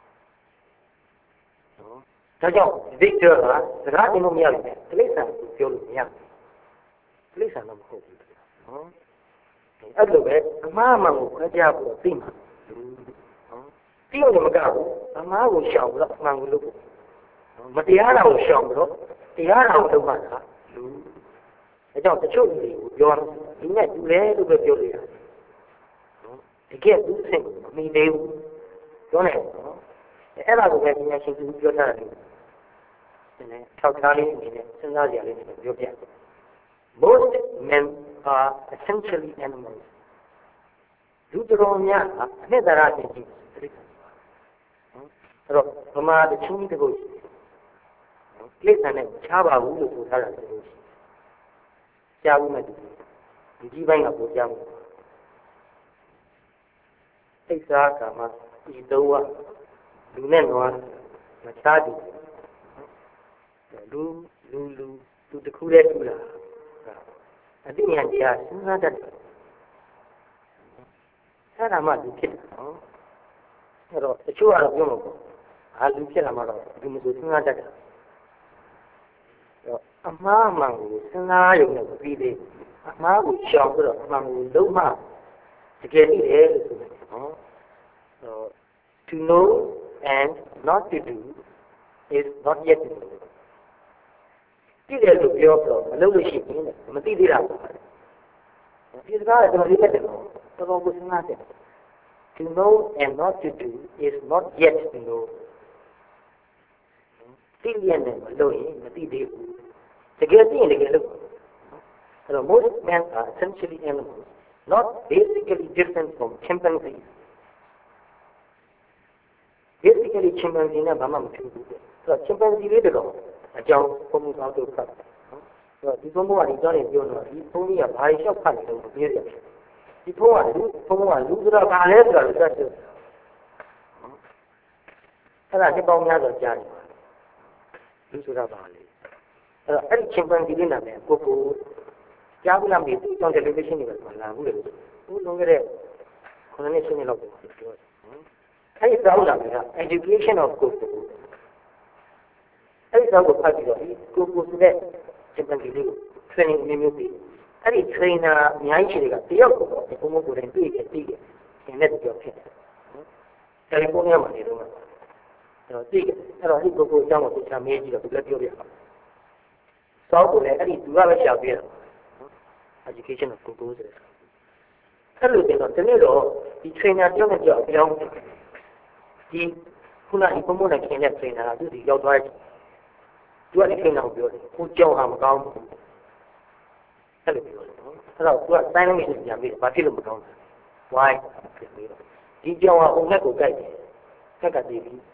နော်ဒါကြောင့် Victor ကစကားတင်လို့မရဘူးတိရစ္ဆာန်ကိုပြောလို့မရဘူးတိရစ္ဆာန်တော့မဟုတ်ဘူးနော်အဲ့လိုပဲအမှားမှန်ကိုခွဲခြားဖို့သိမှာနော်သိလို့မကဘူးအမှားကိုရှောင်ပြီးတော့အမှန်ကိုလုပ်ဖို့မတရားတာကိုရှောင်ပြီးတော့တရားတာကိုလုပ်မှသာလူဒါကြောင့်တချို့လူတွေကိုပြောဒီနဲ့တူတယ်လို့ပဲပြောလို့ရတယ်နော်တကယ်သူစိတ်မမီသေးဘူးပြောနေနော်အဲ့ဒါကိုပဲပညာရှင်သူပြောထားတယ်နည်းထောက်ထားလေးအနေနဲ့စဉ်းစားကြရလေးနဲ့ပြောပြတယ် Most men are essentially animals လူတော်များအနှစ်သာရချင်းချင်းအဲ့တော့ဗမာတချင်းတကုတ်ကိစ္စနဲ့ချားပါဘူးလို့ဆိုထားတာတကုတ်ကြားဘူးမဲ့ဒီကြီးပိုင်းကပိုကြားဘူးသိစားကမှဒီတော့လူနဲ့နွားမချားဘူးလူတခုတည်းတူလားအတိညာတရားစဉ်းစားတတ်တယ်အဲ့ဒါမှလူဖြစ်တယ်နော်အဲ့တော့တချို့ကတော့ပြောမှာပေါ့ဟာလူဖြစ်လာမှတော့ဒီမဆိုစဉ်းစားတတ်တယ်အမှားမှန်ကိုစဉ်းစားရုံနဲ့ပြီးသေးအမှားကိုရှောင်ပြီးတော့အမှန်ကိုလုံးမှတကယ်သိတယ်လို့ဆိုတယ်နော် to know and not to do is not yet to know သိတယ်လို့ပြောတော့မလုပ်လို့ရှိရင်မသိသေးတာပေါ့ဒီစကားကတော်တော်လေးတက်တယ်နော်တော်တော်ကိုစဉ်းစားတယ် to know and not to do is not yet to know သိရင်လည်းမလုပ်ရင်မသိသေးဘူးတကယ်သိရင်တကယ်လုပ်အဲ့တော့ most men are essentially animals not basically different from chimpanzees basically chimpanzee နဲ့ဘာမှမဖြစ်ဘူးဆိုတော့ chimpanzee လေးတော့အကြောင်းဘုံဘုံကောင်းတို့ဖတ်တယ်နော်ဒီဘုံဘုံကဒီကြောင်းနေပြောတော့ဒီဘုံကြီးကဘာလျှောက်ဖတ်နေလို့မပြောရတယ်ဒီဘုံကလူဆိုတာဘာလဲဆိုတာကိုသတ်တယ်အဲ့ဒါဒီပေါင်းများစွာကြားနေပါလူဆိုတာဘာလဲအဲ့ဒီ chimpanzee လေးနာမည်ကိုကြားဘူးလားမသိဘူးကြောင်း television တွေမှာလာဘူးလေသူလုံးခဲ့တဲ့9နှစ်10နှစ်လောက်ပြောတယ်အဲ့ဒီကြောင်းလာမယ်က education of Coco အဲ့ဒီကြောင်းကိုဖတ်ပြီးတော့ဒီ Coco ဆိုတဲ့ chimpanzee လေးကို training မျိုးမျိုးပြီးအဲ့ဒီ trainer အများကြီးရှိတွေကတယောက်ကိုဘုံဘုံကိုယ်တိုင်တွေ့ခဲ့ပြီးသင်တဲ့ကြောက်ဖြစ်တယ်ကယ်လီဖိုးနီးယားမှာနေတော့အဲ့တော့သိအဲ့တော့ဒီကိုအကြောင်းကိုသိချာမေးကြည့်တော့သူလည်းပြောပြတယ်စောက်ကိုလည်းအဲ့ဒီသူကပဲရှာပြတာ education of Google ဆိုတယ်အဲ့လိုတင်တော့ဒီနေ့တော့ဒီ trainer တယောက်နဲ့တယောက်အပြောင်းဒီခုနကဘုံဘုံနဲ့ခင်တဲ့ trainer ကသူဒီရောက်သွားတယ်သူကဒီ trainer ကိုပြောတယ်ကိုကြောက်ဟာမကောင်းဘူးအဲ့လိုပြောတယ်နော်အဲ့တော့သူကတိုင်းလုံးကြီးပြန်ပြီးဘာဖြစ်လို့မကောင်းလဲ why ဖြစ်ပြီးတော့ဒီကြောင်ဟာအုံလက်ကိုကြိုက်တယ်ဆက်ကတည်ပြီး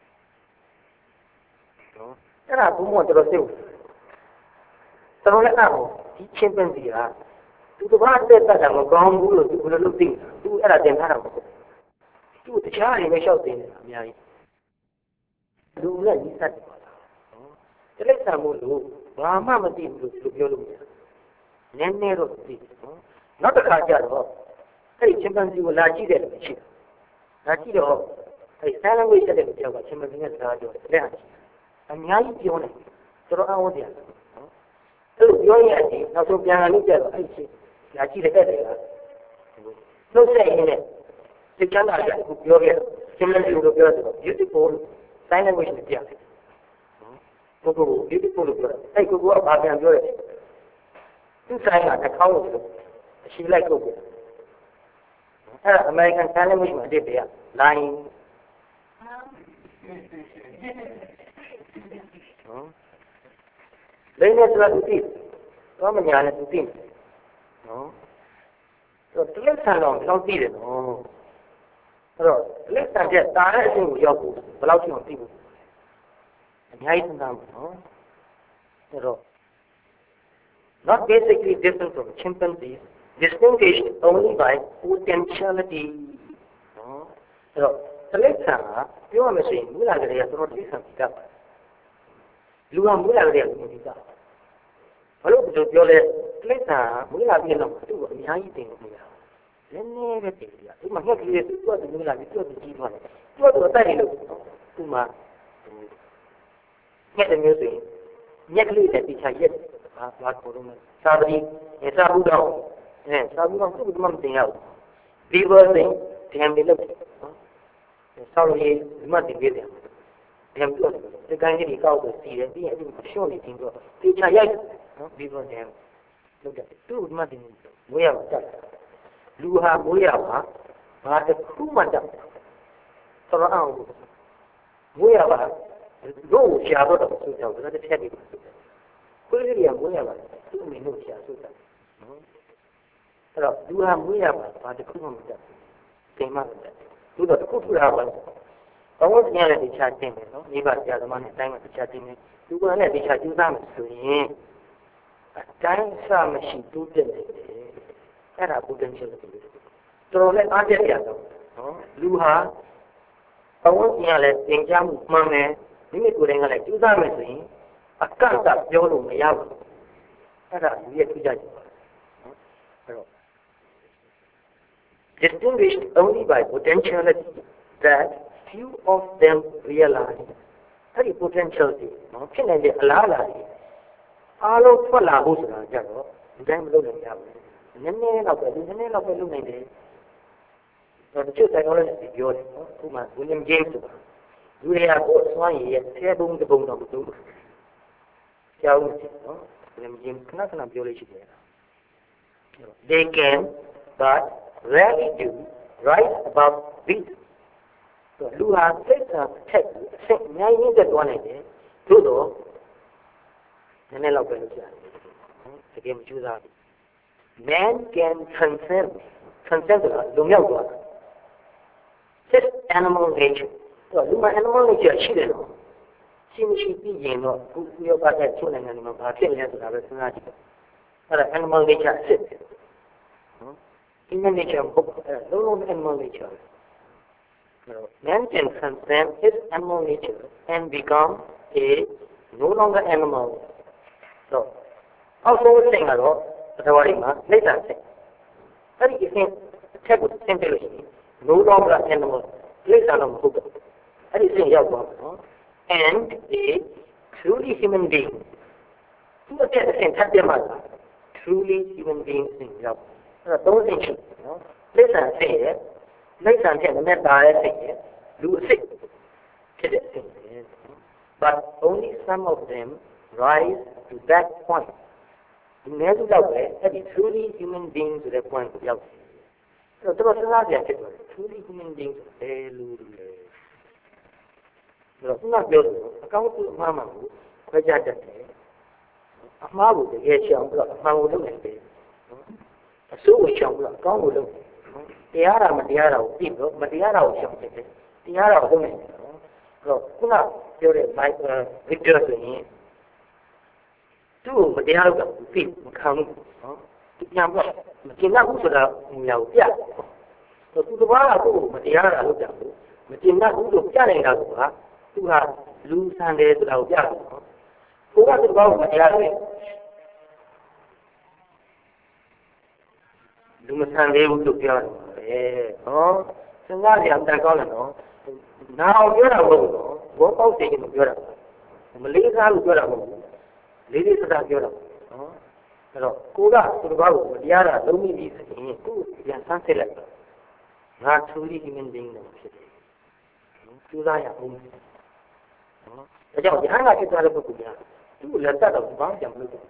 နော်အဲ့ဒါဘုံဘုံတော်တော်စိတ်ဝင်တော်လည်းအဲ့ဒီချင်းပန်းစီကသူကဘာတက်တာမကောင်းဘူးလို့သူဘယ်လိုလုပ်သိလဲသူအဲ့ဒါတင်ထားတာမဟုတ်သူတခြားတွေပဲလျှောက်တင်နေတာအများကြီးလူနဲ့ဒီစက်တယ်ပေါ့နော်တိရစ္ဆာန်မို့လို့ဘာမှမသိဘူးလို့ပြောလို့မရနည်းနည်းတော့သိတယ်နော်နောက်တစ်ခါကျတော့အဲ့ဒီချင်ပန်စီကိုလာကြည့်တယ်လို့ရှိတယ်လာကြည့်တော့အဲ့ silent way တက်တဲ့ကြောက်ကချင်ပန်စီနဲ့စကားပြောတယ်လက်အများကြီးပြောနေတော်တော်အားဝတရားနော်အဲ့လိုပြောရင်အရင်နောက်ဆုံးပြန်လာလို့ကြတော့အဲ့ဒီလာကြည့်တဲ့တဲ့ကနှုတ်ဆက်ရင်းနဲ့စိတ်ချမ်းသာကြကိုပြောခဲ့ချင်ပန်စီကိုပြောတော့ beautiful silent way နဲ့ပြောတယ်နော်ကို beautiful လို့ပြောတယ်အဲ့ကိုကဘာပြန်ပြောလဲသူဆိုင်ကနှာခေါင်းကိုအရှိလိုက်ကုတ်တယ်အဲ့ဒါ American Sign Language မှာတစ်ပြရ line နော်လိမ့်နေဆိုတာသူသိတော့မညာနဲ့သူသိနော်ဆိုတော့တိရစ္ဆာန်တော့ဘယ်လောက်သိတယ်နော်အဲ့တော့တိရစ္ဆာန်တဲ့တာတဲ့အဆင့်ကိုရောက်ဖို့ဘယ်လောက်ထိအောင်သိဖို့အများကြီးသင်သားမှာနော်အဲ့တော့not basically different from chimpanzees, distinguished only by potentiality. So, selection, you are saying, Mula Garea, so not listen to that. You are Mula Garea, you know. Hello, to your selection, Mula Garea, do behind thing. Then never think, you must not be able to go to Mula, you go to G1. You are to a tiny look, Tuma. Get the music, yet leave the teacher yet. ဘာကိုလို့စာပတိစာဘူးတော့စာဘူးတော့သူ့ဘယ်မှမတင်ရဘူးဒီဘောသိတံပြီးလို့ဆောက်လို့ဒီမှာတင်ပြတယ်တံပြီးတော့ဒီကိုင်းကြီးကောက်ကိုစီတယ်ပြီးရင်အဲ့ဒီရှော့နေတင်တော့တေချာရိုက်နော်ဒီဘောတံလုပ်တယ်သူ့ဒီမှာတင်မွေးရမှာတက်လူဟာမွေးရမှာဘာတစ်ခုမှတက်ဆိုတော့အောင်မွေးရမှာလို့ရှာတော့ဆိုတော့ဒါတစ်ချက်ပြီးခွေးလေးကမွေးရပါတယ်သူ့အမေတို့ရှာဆိုတာနော်အဲ့တော့လူဟာမွေးရပါဘာတစ်ခုမှမတတ်ဘူးတင်မှမတတ်ဘူးသူတော့တစ်ခုထူတာပါဘာလို့ညလည်းတခြားတင်တယ်နော်မိဘဆရာသမားနဲ့တိုင်းမှာတခြားတင်တယ်သူကလည်းတခြားကျူးစားမယ်ဆိုရင်အတိုင်းစမရှိတူးတက်နေတယ်အဲ့ဒါ potential လို့တော်တော်လည်းအားကျရတော့နော်လူဟာဘာလို့ညလည်းသင်ကြားမှုမှန်တယ်မိမိကိုယ်တိုင်ကလည်းကျူးစားမယ်ဆိုရင်အကန့်အသတ်ပြောလို့မရဘူးအဲ့ဒါလူရဲ့ထူးခြားချက်ပါနော်အဲ့တော့ distinguished only by potentiality that few of them realize အဲ့ဒီ potential တွေနော်ဖြစ်နိုင်တဲ့အလားအလာတွေအားလုံးထွက်လာဖို့ဆိုတာကြတော့ဒီတိုင်းမလုပ်နိုင်ကြဘူးနည်းနည်းတော့ပဲလုပ်နိုင်တယ်တော့တချို့တိုင်းလည်းပြောတယ်နော်ဥပမာ William James ဆိုတာလူတွေကကိုယ်စွမ်းရည်ရဲ့ဆဲဘုံတစ်ပုံတော့မလုပ်ဘူးကြောက်နော်လမ်းကြီးခဏပြောလိုက်ရှိတယ် They can but rarely do right above beat လူဟာစိတ်သာထက်စိတ်နိုင်နေတဲ့တွန်းနေတယ်သို့တော့နည်းနည်းလောက်ပဲလုပ်ကြတယ်တကယ်မကြိုးစားဘူး Man can transcend ဆိုတာလူမြောက်သွားတာ This animal nature လူမှာ animal nature ရှိတယ်နော်ရှင်းရှိပြီးရင်တော့ဘုရားပါတဲ့ချုံနိုင်ငံမှာဘာဖြစ်လဲဆိုတာပဲစဉ်းစားကြည့်အဲ့ဒါ animal nature စစ်တယ်နော် human nature ဘုရားလုံး animal nature man can transcend his animal nature and become a no longer animal so also thing ကတော့တော်တော်မှာလက်တာစစ်အဲ့ဒီအင်းအချက်ကိုသင်ပြလို့ရှိရင် no longer animal လက်တာတော့မဟုတ်ဘူးအဲ့ဒီအင်းရောက်သွားပါနော်and a truly human being သူ့အတက်အဆင့်ထပ်ပြမှသာ truly human being အဆင့်ရောက်အဲ့တော့သုံးဆင့်ရှိနော်လိစ္ဆာအဆင့်ရဲ့လိစ္ဆာတဲ့နည်းနည်းတာတဲ့အဆင့်ရဲ့လူအဆင့်ဖြစ်တဲ့အဆင့် but only some of them rise to that point ဒီနည်းစုတော့ပဲအဲ့ဒီ truly human being ဆိုတဲ့ point ကိုရောက်တယ်အဲ့တော့စဉ်းစားကြည့်ဖြစ်သွားတယ် truly human being ဆိုတဲ့လူတွေလေအဲ့တော့ခုနပြောလို့အကောင့်သူအမှားမှကိုခွဲခြားတတ်တယ်အမှားကိုတကယ်ရှောင်ပြီးတော့အမှန်ကိုလုပ်နေတယ်အဆိုးကိုရှောင်ပြီးတော့အကောင်းကိုလုပ်တယ်တရားတာမတရားတာကိုပြီးတော့မတရားတာကိုရှောင်တယ်တရားတာကိုလုပ်နေတယ်အဲ့တော့ခုနပြောတဲ့ Victor ဆိုရင်သူ့ကိုမတရားလုပ်တာကိုပြီးမခံဘူးနော်ဒီပြန်တော့မကျင်တတ်ဘူးဆိုတာမျိုးပြတော့သူတစ်ပါးကသူ့ကိုမတရားတာလုပ်တာကိုမကျင်တတ်ဘူးလို့ပြနေတာကသူဟာလူဆန်တယ်ဆိုတာကိုပြတယ်နော်ကိုကသူ့ဘာကိုမတရားလဲလူမဆန်သေးဘူးလို့ပြောတယ်ဟောစဉ်းစားကြအောင်တန်ကောင်းတယ်နော်နာအောင်ပြောတာမဟုတ်ဘူးနော်ဘောပေါက်တယ်လို့ပြောတာမလေးစားလို့ပြောတာမဟုတ်ဘူးလေးလေးစားစားပြောတာနော်အဲ့တော့ကိုကသူ့ဘာကိုမတရားတာလုံးမိပြီဆိုရင်ကိုပြန်ဆန်းစစ်လိုက်ငါ truly human being လို့ဖြစ်တယ်ကျူးစားရအောင်နော်ဒါကြောင့်ဉာဏ်ကဖြစ်သွားတဲ့ပုဂ္ဂိုလ်များသူ့လက်သက်တော့ဘာမှပြန်မလုပ်ဘူး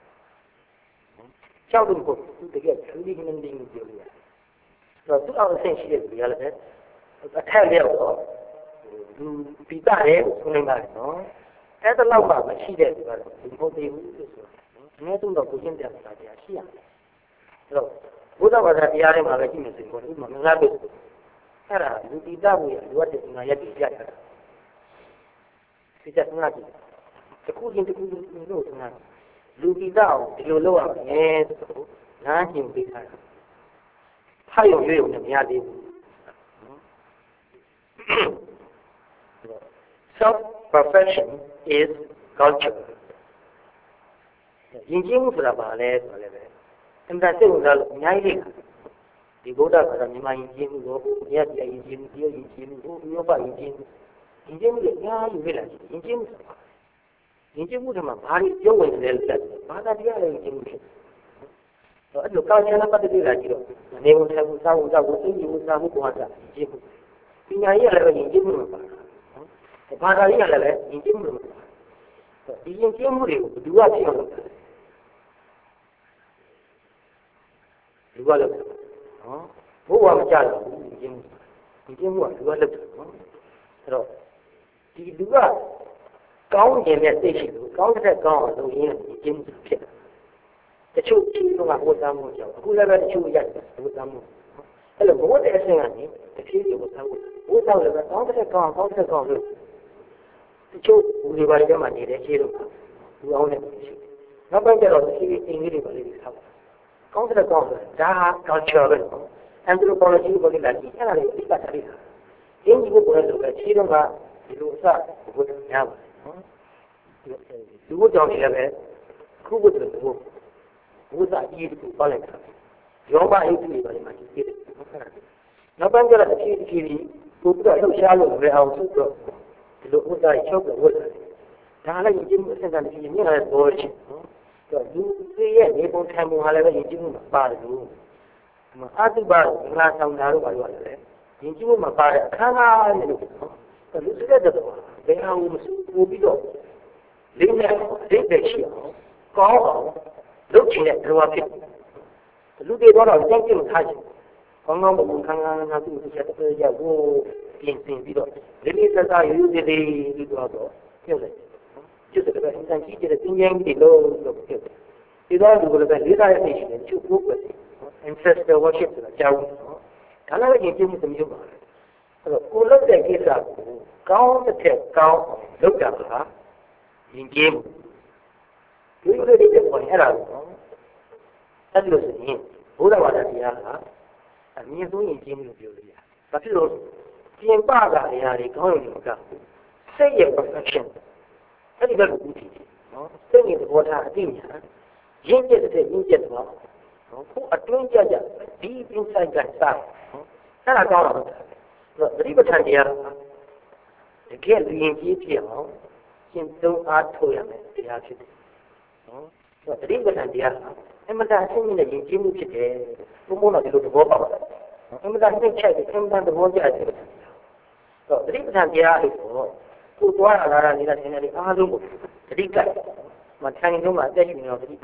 ကြောက်လို့ကိုသူတကယ် truly human being ကိုပြောလို့ရတယ်ဆိုတော့သူ့အောင်အဆင့်ရှိတဲ့လူတွေကလည်းအထက်လျောက်တော့လူပိတာရဲ့ဆိုနေပါလေနော်အဲ့ဒါတော့မှမရှိတဲ့လူကတော့ဒီမဟုတ်သေးဘူးလို့ဆိုတယ်နော်အနည်းဆုံးတော့ကိုရှင်းပြတာတရားရှိရတယ်အဲ့တော့ဘုရားဘာသာတရားတွေမှာပဲကြည့်မယ်ဆိုရင်ဒီမှာမင်္ဂလာပိတ်အဲ့ဒါလူပိတာကိုရလူဝတ်တဲ့ငါရက်ပြကြတာဒီချက်ငါကြည့်တခုချင်းတခုချင်းလို့ငါလူပိတာကိုဒီလိုလုပ်ရမယ်ဆိုနားကျင်ပေးထားတာဖတ်ရုံရွေးရုံနဲ့မရသေးဘူး Self-perfection is culture. ယဉ်ကျေးမှုဆိုတာဘာလဲဆိုတော့လည်းအမှန်စိတ်ဝင်စားလို့အများကြီးလေဒီဗုဒ္ဓဘာသာမြန်မာယဉ်ကျေးမှုကိုမြတ်တရားယဉ်ကျေးမှုတရားယဉ်ကျေးမှုကိုမြို့ပယဉ်ကျေးမှုယဉ်ကျေးမှုတွေအများကြီးပဲလားယဉ်ကျေးမှုဆိုတာယဉ်ကျေးမှုတွေမှာဘာတွေပြောဝင်တယ်လဲဘာသာတရားလည်းယဉ်ကျေးမှုဖြစ်တော့အဲ့လိုကောင်းချမ်းပတ်သက်လာကြည့်တော့နေဝင်ထိုင်မှုစားဖို့ကြောက်ဖို့အင်းကြီးဝင်စားမှုကိုဟာယဉ်ကျေးမှုပညာရေးလည်းပဲယဉ်ကျေးမှုမှာပါဘာသာရေးလည်းပဲယဉ်ကျေးမှုမှာဒီယဉ်ကျေးမှုတွေကိုဘယ်သူကဖြစ်အောင်လုပ်လဲလူကလုပ်တယ်နော်ဘိုးဘွားမကြတော့ဘူးယဉ်ကျေးမှုကလူကလုပ်တယ်နော်အဲ့တော့ဒီလူကကောင်းခြင်းနဲ့သိရှိလို့ကောင်းတဲ့ကောင်းအောင်လုပ်ရင်းယဉ်ကျေးမှုဖြစ်တယ်တချို့ဒီလိုကဘုရားမှုကြောင့်အခုလည်းပဲတချို့ရတယ်ဘုရားမှုအဲ့လိုဘဝတဲ့အဆင့်ကနေတဖြည်းဖြည်းဘုရားလည်းပဲကောင်းတဲ့ကောင်းလို့တချို့ဘူလီပါရီထဲမှာနေတဲ့ခြေတို့လူအောင်နဲ့ရှိတယ်နောက်ပိုင်းကျတော့တဖြည်းဖြည်းအင်္ဂလိပ်ပါလေးတွေဆောက်ကောင်းတဲ့ကောင်းဆိုတာဒါဟာ culture ပဲနော် anthropology ဘယ်လိုလဲအဲ့ဒါတွေသိတာတည်းအင်္ဂလိပ်ကိုလည်းဆိုပဲခြေတို့ကဒီလိုအစဘုရားများပါတယ်နော်ဒီဘုကြောင့်လည်းပဲခုဘုရားဘုရားအကြီးတူပါလိုက်တာယောဘအိတ်တွေပါလိမ့်မယ်ဒီကိစ္စဟုတ်ကဲ့နောက်ပိုင်းကျတော့တဖြည်းဖြည်းကိုပြီးတော့လှုပ်ရှားလို့ရအောင်ဆိုတော့ဒီလိုဥစ္စာချုပ်လို့ဝတ်တယ်ဒါလည်းယဉ်ကျေးမှုအဆင့်တန်းကြီးမြင်လာတဲ့ဘောရှိနော်သူသိရဲ့နေပုံထိုင်ပုံဟာလည်းပဲယဉ်ကျေးမှုမှာပါတယ်လို့အာတုပါငါဆောင်တာတို့ပါလို့ရတယ်ယဉ်ကျေးမှုမှာပါတဲ့အခမ်းအနားနဲ့လို့နော်လူစတဲ့တော့ဘယ်ဟာကိုမစိုးဘူးပြီးတော့လေးနဲ့ဒိတ်ပဲရှိအောင်ကောင်းအောင်လုပ်ချင်တဲ့ဘဝဖြစ်လူတွေတော့ကြိုက်ကြလို့ထားချင်ကောင်းကောင်းဘုံခံခံသူ့ချက်တဲ့ကြောက်ကိုပြင်ဆင်ပြီးတော့လေးလေးစားစားရိုးသေးသေးပြီးတော့ပြုတ်လိုက်ကျုပ်ကတော့အင်တန်ကြီးတဲ့သင်္ကြန်ကြီးလို့ပြုတ်တယ်ဒီတော့ဒီလိုပဲလေးစားရတဲ့ရှိတယ်ချုပ်ဖို့ပဲ ancestor worship ဆိုတာကြောက်ဒါလည်းယဉ်ကျေးမှုတစ်မျိုးပါအဲ့တော့ကိုလုပ်တဲ့ကိစ္စကိုကောင်းတဲ့ထက်ကောင်းလုပ်တာကယဉ်ကျေးမှုဒီလိုလေးတဲ့ပေါ်အဲ့ဒါကိုအဲ့လိုဆိုရင်ဘုရားဘာသာတရားကအမြင့်ဆုံးယဉ်ကျေးမှုလို့ပြောလို့ရတယ်။ဘာဖြစ်လို့ပြင်ပကအရာတွေကောင်းရုံနဲ့ကစိတ်ရဲ့ perfection အဲ့ဒီဘက်ကိုဦးတည်တယ်နော်စိတ်ရဲ့သဘောထားအသိဉာဏ်ရင့်ကျက်တဲ့ရင့်ကျက်သွားနော်ကိုအတွင်းကြကြဒီ insight ကစားနော်အဲ့ဒါကောင်းတာဟုတ်တယ်။အဲ့တော့သတိပဋ္ဌာန်တရားတကယ်လူရင်ကြီးဖြစ်အောင်ရှင်းသုံးအားထုတ်ရမယ်တရားဖြစ်တယ်။နော်တတိပဋ္ဌာန်တရားအမှန်တန်အရှင်းနဲ့ယဉ်ကျေးမှုဖြစ်တယ်ဘုံဘုံတော့ဒီလိုသဘောပေါက်တယ်အမှန်တန်သိချက်တယ်အမှန်တန်သဘောကျတယ်တော့တတိပဋ္ဌာန်တရားလို့ဆိုကိုသွားလာတာနေတာနေနေအားလုံးကိုတတိကမထိုင်လုံးမှာအသက်ရှင်နေတော့တတိက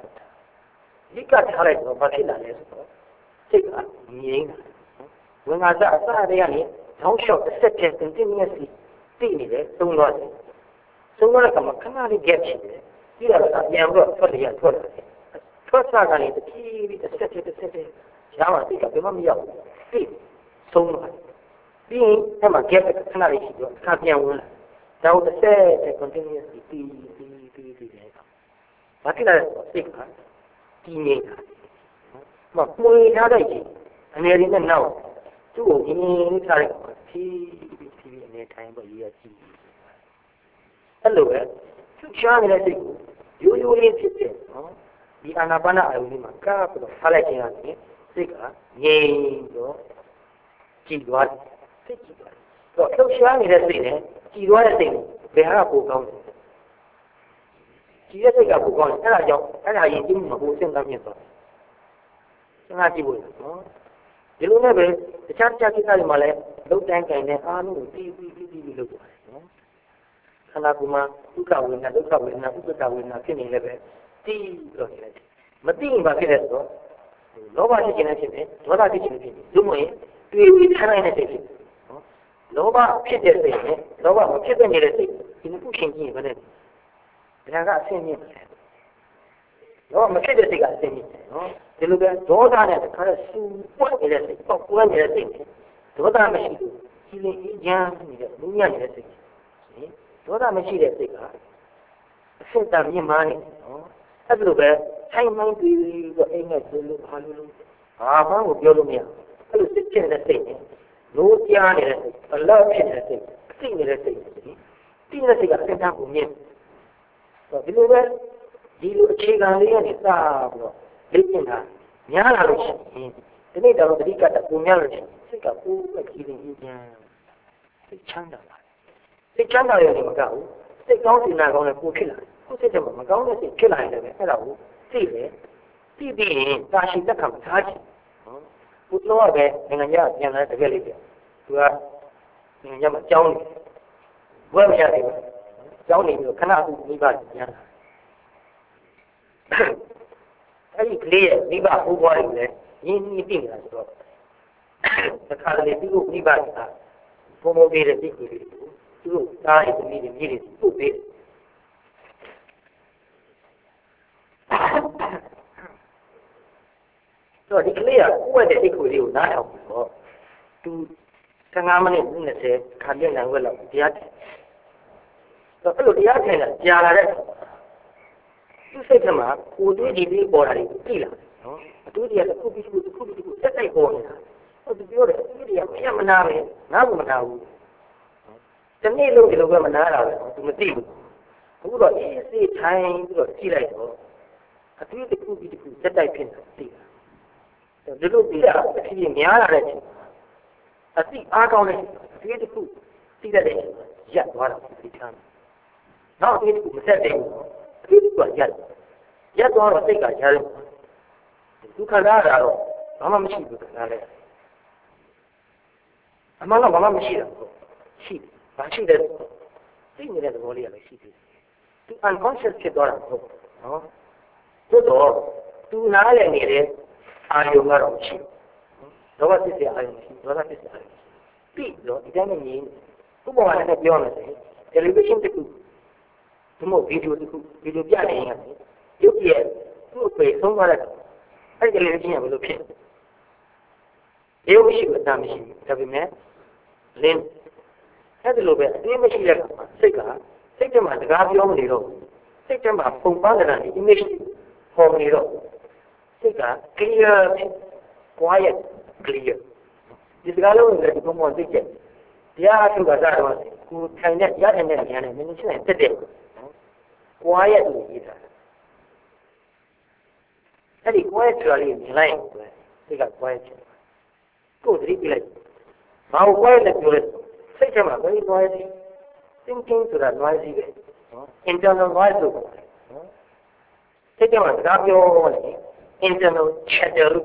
ထားလိုက်တော့ဘာဖြစ်လာလဲဆိုတော့စိတ်ကငြိမ်းတာဝင်လာတဲ့အစတည်းကနေထောင်းလျှောက်တစ်ဆက်တည်း continuously တည်နေတယ်သုံးသွားတယ်သုံးသွားတဲ့ကမှခဏလေး gap ဖြစ်တယ်ပြီးတော့ပြန်ပြီးတော့ထွက်လာထွက်စားကနေတဖြည်းဖြည်းတစ်ဆက်တည်းရှားမှစိတ်ကဘယ်မှမရောက်ဘူးပြီးသုံးသွားပြီးရင်အဲ့မှာ gap ခဏလေးရှိတော့အခါပြန်ဝင်လာဒါကိုတစ်ဆက်တည်း continuously တည်တယ်ဘာဖြစ်လဲစိတ်ကတည်နေတာမပွေထားတဲ့ကြီးအနေရင်းနဲ့နောက်သူ့ကိုရင်းထားတဲ့ဖြည်းအနေထိုင်ဖို့ရည်ရည်အဲ့လိုပဲသူရှားနေတဲ့စိတ်ကိုရိုးလေးဖြစ်တယ်နော်ဒီအာနာပါနအာယုန်လေးမှာကပ်ပြီးတော့ထားလိုက်ခြင်းကနေစိတ်ကငြိမ်တော့ကြည်သွားတယ်စိတ်ကြည်သွားတယ်တော့လှုပ်ရှားနေတဲ့စိတ်နဲ့ကြည်သွားတဲ့စိတ်ဘယ်ဟာကပိုကောင်းလဲကြည်တဲ့စိတ်ကပိုကောင်းတယ်အဲ့ဒါကြောင့်အဲ့ဒါရင်ကြည့်မှုမဟုတ်စဉ်းစားမြင်သွားတယ်စဉ်းစားကြည့်ဖို့နော်ဒီလိုနဲ့ပဲတခြားကိစ္စတွေမှာလည်းလုံတိုင်းကင်တဲ့အားလုံးကိုတီးပြီးလုပ်သွားတယ်နော်ခန္ဓာကိုယ်မှာဒုက္ခဝေဒနာဥပ္ပခဝေဒနာဖြစ်နေလည်းပဲတီးလို့နေလိုက်တယ်မသိရင်ဘာဖြစ်လဲဆိုတော့လောဘဖြစ်ခြင်းနဲ့ဖြစ်တယ်ဒေါသဖြစ်ခြင်းနဲ့ဖြစ်တယ်ဒီမို့ရင်တွေ့ပြီးထိုင်နိုင်တဲ့စိတ်ဖြစ်နော်လောဘဖြစ်တဲ့စိတ်နဲ့လောဘမဖြစ်တဲ့နေတဲ့စိတ်ဒီနှစ်ခုရှင်ကြည့်ရင်ဘယ်နဲ့ဒါကအဆင့်မြင့်တယ်လောဘမဖြစ်တဲ့စိတ်ကအဆင့်မြင့်တယ်နော်ဒီလိုပဲဒေါသနဲ့တခါတော့စူပွက်နေတဲ့စိတ်ပေါ့ပွက်နေတဲ့စိတ်ဒေါသမရှိဘူးဒီလိုအေးချမ်းနေတဲ့လူညံ့နေတဲ့စိတ်ဒေါသမရှိတဲ့စိတ်ကအဆင့်တမြင့်မားနေနော်အဲ့လိုပဲထိုင်မှန်ပြီးတော့အိမ်နဲ့ဆိုလို့ဘာမှကိုပြောလို့မရအဲ့လိုစိတ်ဖြစ်နေတဲ့စိတ်နဲ့လို့ကြားနေတဲ့စိတ်အလောက်ဖြစ်နေတဲ့စိတ်သိနေတဲ့စိတ်သိနေတဲ့စိတ်ကအဆင့်တကိုမြင်တော့ဒီလိုပဲဒီလိုအခြေခံလေးကနေစပြီးတော့လေ့ကျင့်တာများလာလို့ရှိရင်ဒီနေ့တော့တတိကတပုံများလို့ရှိရင်စိတ်ကပိုးပဲကြည်နေကြစိတ်ချမ်းသာပါတယ်စိတ်ချမ်းသာရတယ်မကဘူးစိတ်ကောင်းစီနာကောင်းလည်းပိုဖြစ်လာတယ်ကိုယ်စိတ်ထဲမှာမကောင်းတဲ့စိတ်ဖြစ်လာရင်လည်းအဲ့ဒါကိုသိတယ်သိပြီးရင်တာရှိသက်ခံထားချင်ဘုရားကပဲနိုင်ငံခြားပြန်လာတကယ်လေးပြသူကနိုင်ငံခြားမှာကြောင်းနေဘွဲမရတယ်ကြောင်းနေပြီးတော့ခဏအခုမိဘပြန်လာအဲ့ဒီကလေးရဲ့မိဘဘိုးဘွားတွေလည်းရင်းနှီးသိနေတာဆိုတော့တခါတလေသူတို့မိဘကဘုံဘုံပေးတဲ့စိတ်ကြီးတွေသူတို့သားရဲ့သမီးတွေမြေးတွေပုတ်ပေးတော့ဒီကလေးကကိုယ့်ရဲ့စိတ်ကိုယ်လေးကိုနားထောင်ပြီးတော့သူ15မိနစ်20ခါပြည့်နိုင်ွက်လောက်တရားတယ်တော့အဲ့လိုတရားထိုင်တာကြာလာတဲ့သူစိတ်ထဲမှာကိုယ်တွေးဒီလေးပေါ်တာတွေကြည့်လာနော်အတူတည်းကတစ်ခုပြီးတစ်ခုတက်တိုက်ပေါ်နေတာဟုတ်သူပြောတယ်ဒီတွေကမနာပဲနားဘူးမနာဘူးတနေ့လုံးဒီလိုပဲမနာတာပဲသူမသိဘူးအခုတော့အေးစေးထိုင်ပြီးတော့ကြည့်လိုက်တော့အတူတစ်ခုပြီးတစ်ခုတက်တိုက်ဖြစ်နေတာသိတာဒီလိုသိတာအဖြစ်များလာတဲ့အချိန်အသိအားကောင်းတဲ့အတူတစ်ခုသိတတ်တဲ့ရက်သွားတာဒီချမ်းနောက်အတူတစ်ခုမဆက်တဲ့ဒီကရက်သွားတော့စိတ်ကကြားတယ်ဒုက္ခလာတာတော့ဘာမှမရှိဘူးခဏလဲအမှန်တော့ဘာမှမရှိတာရှိတယ်ဘာရှိတယ်သိနေတဲ့သဘောလေးကလည်းရှိသေးတယ်သူ unconscious ဖြစ်သွားတာဟုတ်နော်သို့တော့သူနားလည်နေတဲ့အာယုံကတော့မရှိဘူးလောဘဖြစ်တဲ့အာယုံမရှိဒေါသဖြစ်တဲ့အာယုံပြီးတော့ဒီတိုင်းနဲ့ညီဥပမာနဲ့ပြောမယ်ဆိုရင် television တစ်ခုဒီမို့ဗီဒီယိုတစ်ခုဗီဒီယိုပြနေရင်ရုပ်ရဲ့သူ့အပေဆုံးသွားတဲ့အဲ့ဒီလည်းချင်းရဘယ်လိုဖြစ်လဲရုပ်မရှိဘူးအတမရှိဘူးဒါပေမဲ့လင်းအဲ့ဒီလိုပဲအတင်းမရှိတဲ့စိတ်ကစိတ်ထဲမှာစကားပြောမနေတော့စိတ်ထဲမှာပုံပန်းတဲ့ image ပေါ်နေတော့စိတ်က clear quiet clear ဒီစကားလုံးကိုလည်းဒီပုံပေါ်သိချက်တရားအထုတ်ကစားတော့ကိုထိုင်တဲ့ရတဲ့နေရာနဲ့မင်းချင်းတက်တဲ့quiet လို့ရေးတာအဲ့ဒီ quiet ဆိုတာလေးမြင်လိုက်ရင်စိတ်က quiet ကိုယ်သတိပြလိုက်ဘာကို quiet လဲပြောလဲစိတ်ထဲမှာဘယ် noisy thinking ဆိုတာ noisy ပဲနော် internal noise လို့ပြောတယ်နော်စိတ်ထဲမှာစကားပြောနေ internal chatter လို့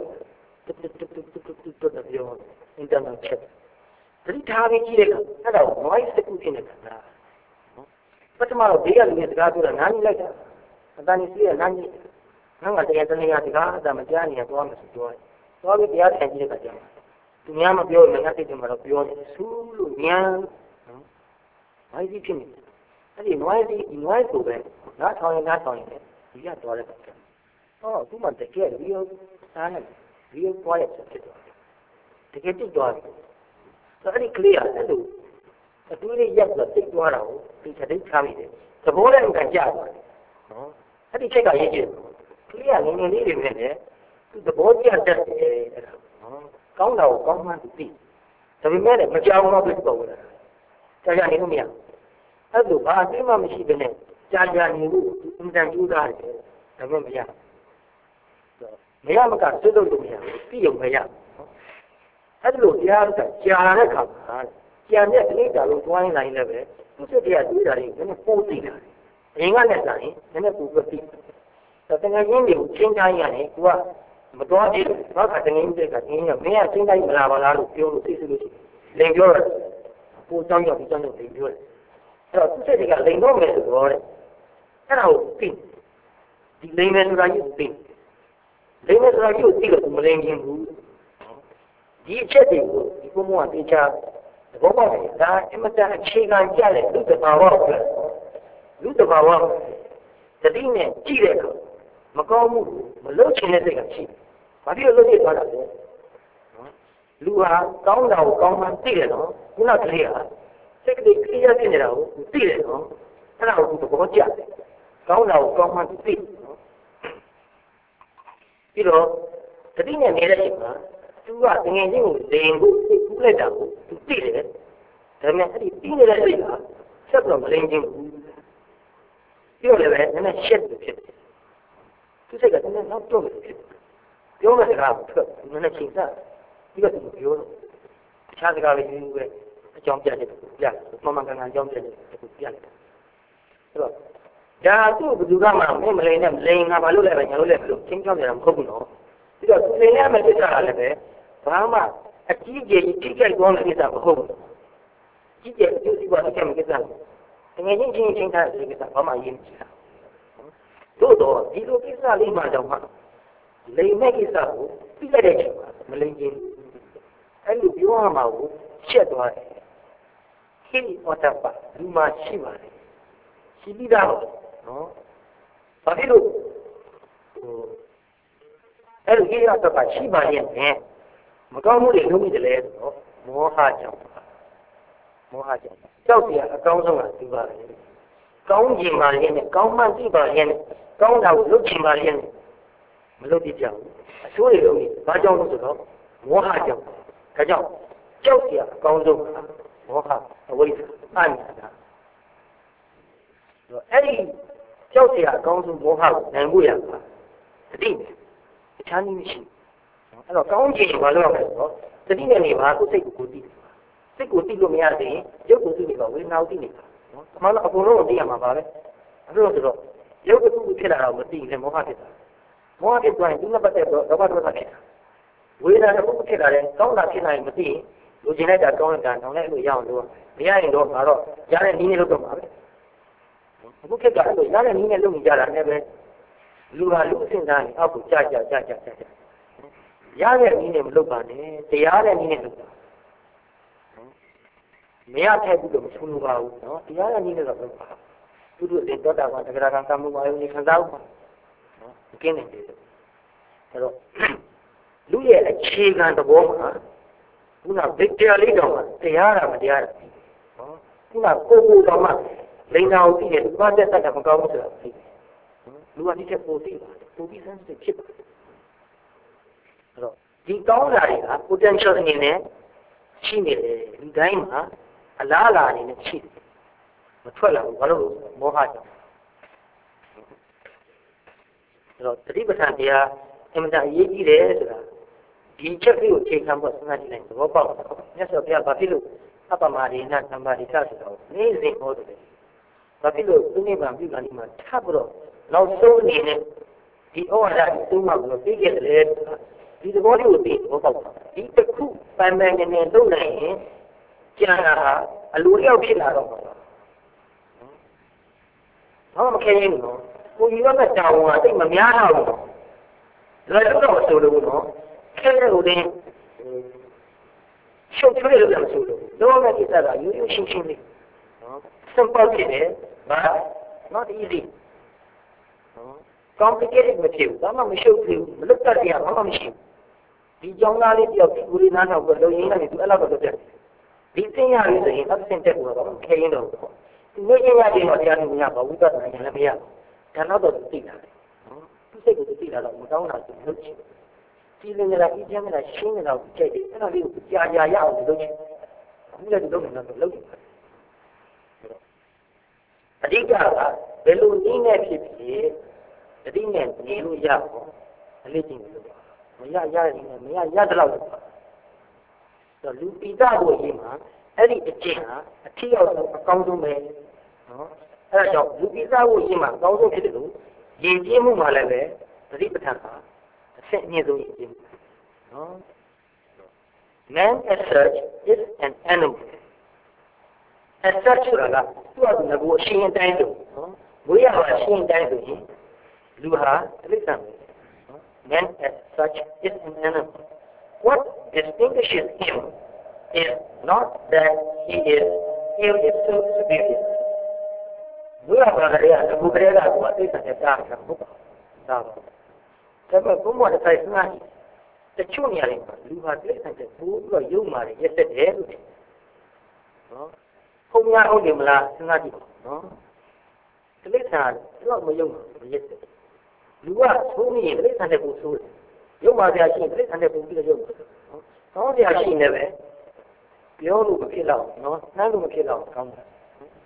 ပြော internal chatter တတိထားပြီးကြည့်တဲ့အခါအဲ့ဒါ noise တစ်ခုဖြစ်နေတာနော်ပထမတော့ဘေးကလူတွေစကားပြောတာနားကြည့်လိုက်တာအတန်ကြီးစီးရနားကြည့်ငါကတရားတနေရစကားအတန်မကြားနေရသွားမှဆိုပြောတယ်သွားပြီးတရားထိုင်ကြည့်တဲ့အခါကျတော့သူများမပြောရင်ငါစိတ်ထဲမှာတော့ပြောနေဆူးလို့ညံနော် noise ဖြစ်နေအဲ့ဒီ noise ကိုပဲနားထောင်ရင်ဒီကသွားတဲ့အခါကျတော့အခုမှတကယ် real စားနေ real quiet ဖြစ်သွားတယ်တကယ်တိတ်သွားတယ်အဲ့ဒီ clear အဲ့လိုအတူလေးရက်တော့တိတ်သွားတာကိုဒီချက်တိတ်ထားပြီးတယ်သဘောနဲ့ကန်ကြသွားတယ်နော်အဲ့ဒီချက်ကရေးကြည့် clear ငယ်လေးတွေနဲ့လည်းသူသဘောကျတတ်တယ်အဲ့ဒါနော်ကောင်းတာကိုကောင်းမှန်းသူသိဒါပေမဲ့လည်းမကြောက်တော့ဖြစ်ပေါ်လာတာကြာနေလို့မရအဲ့လိုဘာအသိမှမရှိဘဲနဲ့ကြာနေလို့အင်တန်ကျူးသားတယ်ဒါပေမဲ့မရမရမကစွတ်လို့မရဘူးသိရုံပဲရအဲ့လိုတရားကကြာတဲ့ခါမှာကြာတဲ့အိတ်တာလို့တွိုင်းလိုက်လည်းပဲသူစိတ်တရားတွေးတာတွေနည်းနည်းပိုးသိလာတယ်အရင်ကလည်းဆိုင်နည်းနည်းပိုးပြီးသိတယ်တကယ်ချင်းတွေကိုချင်းတိုင်းရတယ်သူကမတော်သေးဘူးဘာကတကယ်ကြီးကချင်းရမင်းကချင်းတိုင်းမလာပါလားလို့ပြောလို့သိစလို့ရှိလင်ပြောတယ်ပိုးကြောင်းရောက်ပြီးကြောင်းရောက်ပြီးပြောတယ်အဲ့တော့သူစိတ်တွေကလိန်တော့မယ်ဆိုတော့တဲ့အဲ့ဒါကိုသိဒီလိန်မယ်ဆိုတာကြီးသိလိန်မယ်ဆိုတာကြီးကိုသိလို့မလိန်ခြင်းဘူးဒီအချက်တွေကိုဒီဘုံဘုံကတေချာသဘောပေါက်တယ်ဒါအမတန်အခြေခံကြတဲ့လူတဘာဝပဲလူတဘာဝတတိနဲ့ကြည့်တဲ့အခါမကောင်းမှုမလုပ်ချင်တဲ့စိတ်ကရှိဘာဖြစ်လို့လုပ်နေသွားတာလဲလူဟာကောင်းတာကိုကောင်းမှသိတယ်နော်ခုနကလေးကစိတ်ကလေးကြည့်ရဖြစ်နေတာကိုသိတယ်နော်အဲ့ဒါကိုသဘောကျတယ်ကောင်းတာကိုကောင်းမှသိတယ်နော်ပြီးတော့တတိနဲ့နေတဲ့ချိန်မှာသူကငငယ်ချင်းကိုလိန်ကိုကူးလိုက်တာကိုသူသိတယ်ဒါပေမဲ့အဲ့ဒီပြီးနေတဲ့စိတ်ကဆက်တော့မလိန်ချင်းဘူးပြီးတော့လည်းပဲနည်းနည်းရှက်လို့ဖြစ်တယ်သူစိတ်ကနည်းနည်းနောက်တော့လို့ဖြစ်တယ်ပြောမဲ့စကားကိုထွက်နည်းနည်းချိန်စားပြီးတော့သူပြောတော့တခြားစကားလေးယူပဲအကြောင်းပြတယ်ပြတယ်မမကန်ကန်အကြောင်းပြတယ်သူပြတယ်အဲ့တော့ဒါသူ့ဘယ်သူကမှမလိန်နဲ့လိန်ငါဘာလို့လဲပဲညာလို့လဲဘယ်လိုချင်းချောင်းကြတာမဟုတ်ဘူးနော်ပြီးတော့သူလိန်ရမယ်ဖြစ်တာလည်းပဲဘာမှအကြီးကျယ်ကြီးထိခိုက်သွားမယ့်ကိစ္စမဟုတ်ဘူးကြီးကျယ်အကျိုးစီးပွားထိခိုက်မယ့်ကိစ္စတကယ်ချင်းထားတဲ့ကိစ္စဘာမှအရေးမကြီးဘူးသို့တော့ဒီလိုကိစ္စလေးမှတော့မှလိမ်မဲ့ကိစ္စကိုပြီးလိုက်တဲ့ချိန်မှာမလိမ်ချင်းအဲ့လိုပြောရမှာကိုချက်သွားတယ်ခိဝတ္တပလူမှရှိပါတယ်ရှိပြီးသားနော်ဘာဖြစ်လို့အဲ့လိုကိစ္စတော့ရှိပါရဲ့နဲ့မကောင်းမှုတွေလုပ်မိတယ်လေဆိုတော့မောဟကြောင့်ကြောက်เสียအကောင်းဆုံးကဒီပါပဲကောင်းခြင်းပါလေနဲ့ကောင်းမှန်ကြည့်ပါလေနဲ့ကောင်းတာကိုလုပ်ခြင်းပါလေနဲ့မလုပ်ပြကြဘူးအဆိုးတွေလုပ်နေဘာကြောင့်လို့ဆိုတော့မောဟကြောင့်ဒါကြောင့်ကြောက်เสียအကောင်းဆုံးကမောဟအဝိဇ္ဇာအညာတာအဲ့ဒီကြောက်เสียအကောင်းဆုံးမောဟကိုနိုင်ဖို့ရတာတတိတခြားနည်းမရှိအဲ့တော့ကောင်းခြင်းဘာလို့ရမလဲဆိုတော့တတိနဲ့နေပါကိုစိတ်ကိုသိစိတ်ကိုသိလို့မရသေးရင်ရုပ်ကိုသိနေပါဝေဒနာကိုသိနေပါနော်အမှန်တော့အကုန်လုံးကိုသိရမှာပါပဲအဲ့လိုဆိုတော့ရုပ်ကသူ့ဖြစ်လာတာကိုမသိရင်မောဟဖြစ်တာမောဟဖြစ်သွားရင်ဒီနှစ်ပတ်သက်တော့ဒေါသဖြစ်တာဝေဒနာတစ်ခုဖြစ်လာတယ်ကောင်းတာဖြစ်လာရင်မသိရင်လူကျင်လိုက်တာကောင်းလိုက်တာတောင်းလိုက်လို့ရအောင်လို့မရရင်တော့ငါတော့ရတဲ့နည်းနဲ့လုပ်တော့မှာပဲအခုခေတ်ကအဲ့လိုရတဲ့နည်းနဲ့လုပ်နေကြတာနဲ့ပဲလူဟာလူအဆင့်သားနဲ့အောက်ကိုကြာရတဲ့နည်းနဲ့မလုပ်ပါနဲ့တရားတဲ့နည်းနဲ့လုပ်ပါမရထိုက်ဘူးလို့မဆိုလိုပါဘူးနော်တရားတဲ့နည်းနဲ့တော့လုပ်ပါသူတို့တင်တော့တာကတက္ကရာကံကမှုပါရုံနဲ့ခံစားပါနော်မကင်းနိုင်သေးဘူးအဲ့တော့လူရဲ့အခြေခံသဘောမှာခုနဗိတရားလေးတော့တရားတာမတရားတာနော်ခုနကိုတော်မှလိန်နာကိုသိတယ်သူကတက်တာမကောင်းဘူးဆိုတာသိတယ်လူကဒီချက်ပိုသိပါတယ်ပိုပြီးစမ်းစစ်ဖြစ်ပါတယ်အဲ့တော့ဒီကောင်းတာတွေက potential အနေနဲ့ရှိနေတယ်ဒီတိုင်းမှာအလားအလာအနေနဲ့ရှိတယ်မထွက်လာဘူးဘာလို့မောဟကြောင့်အဲ့တော့တတိပဋ္ဌာန်တရားအမှန်တရားအရေးကြီးတယ်ဆိုတာဒီချက်လေးကိုချိန်ခံဖို့စဉ်းစားကြည့်လိုက်သဘောပေါက်မြတ်စွာဘုရားဘာဖြစ်လို့အပ္ပမဒေနသံပါတိကဆိုတော့နေ့စဉ်ဟောတယ်ဘာဖြစ်လို့သူနိဗ္ဗာန်ပြုတာဒီမှာထပ်ပြီးတော့နောက်ဆုံးအနေနဲ့ဒီဩဝါဒကိုသုံးမှလို့သိခဲ့တယ်ဒီသဘောလေးကိုသိဘောပေါက်တာဒီတစ်ခုပန်ပန်နေနေလုပ်နိုင်ရင်ကျန်တာအလိုလျောက်ဖြစ်လာတော့မှာဘာမှမခဲရင်နော်ကိုကြီးကတောင်းတာတိတ်မများတော့ဘူးလွယ်တော့မဆိုလို့နော်ခဲတဲ့ကိုတင်ရှုပ်ထွေးလို့မဆိုလို့လောကကိစ္စကရိုးရိုးရှင်းရှင်းလေးနော် simple ဖြစ်တယ် but not easy နော် complicated မဖြစ်ဘူးဘာမှမရှုပ်သေးဘူးမလွတ်တတ်တရားဘာမှမရှိဘူးဒီကြောင်းသားလေးတယောက်ဒီကိုရီးနားတော့လုံရင်းကနေသူအဲ့လောက်တော့တက်ဒီသင်ရလို့ဆိုရင်အဆင့်တက်ဖို့တော့ခဲရင်တော့ဒီနေ့ချင်းရချင်းတော့တရားသူများဘာဝိပဿနာဉာဏ်လည်းမရဘူးဒါတော့တော့သိလာတယ်နော်သူစိတ်ကိုသိလာတော့မတောင်းတာသူလုပ်ချင်ဒီလိုနေတာအကျဉ်းနေတာရှင်းနေတာကိုကြိုက်တယ်အဲ့ဒါလေးကိုကြာကြာရအောင်လုပ်ချင်အခုလည်းလုပ်နေတာတော့လုပ်တယ်အဓိကကဘယ်လိုနည်းနဲ့ဖြစ်ဖြစ်တတိနဲ့နေလို့ရအောင်အလေးချင်းလို့မရရတယ်မရတဲ့လောက်တော့လူပိတာကိုရေးမှာအဲ့ဒီအကျင့်ဟာအထီးရောက်ဆုံးအကောင်းဆုံးပဲနော်အဲ့ဒါကြောင့်လူပိတာကိုရေးမှာအကောင်းဆုံးဖြစ်တယ်လို့ရည်ကြည်မှုမှလည်းပဲသတိပဋ္ဌာန်ဟာအဆင့်အမြင့်ဆုံးရည်ကြည်မှုနော် Man as such is an animal as such ဆိုတာကသူ့အတူငကိုအရှင်းအတိုင်းလို့နော်ဘိုးရပါအရှင်းအတိုင်းဆိုရင်လူဟာအလိစ္ဆာပဲ Man as such is an animal. What distinguishes him is not that he is so superior. ဘိုးရပါကလေးကဘုရားကသူအသိစိတ်နဲ့တားတာဟုတ်ပါဒါပါဒါပေမဲ့ဘုံဘောတစ်ဆိုင်စငါ့တချို့နေရာတွေမှာလူဟာတိရစ္ဆာန်တဲ့ဘိုးပြီးတော့ယုံမာတယ်ရက်သက်တယ်လို့နော်ဘုံများဟုတ်တယ်မလားစဉ်းစားကြည့်ပါနော်တိရစ္ဆာန်တော့မယုံဘူးရက်သက်လူကသုံးနေရင်တိရစ္ဆာန်တဲ့ကိုဆိုးတယ်ရုပ်ပါစရာရှိရင်တိရစ္ဆာန်တဲ့ကိုပြီးတော့ရုပ်တယ်နော်ကောင်းစရာရှိနေပဲပြောလို့မဖြစ်တော့နော်နှမ်းလို့မဖြစ်တော့ကောင်းတယ်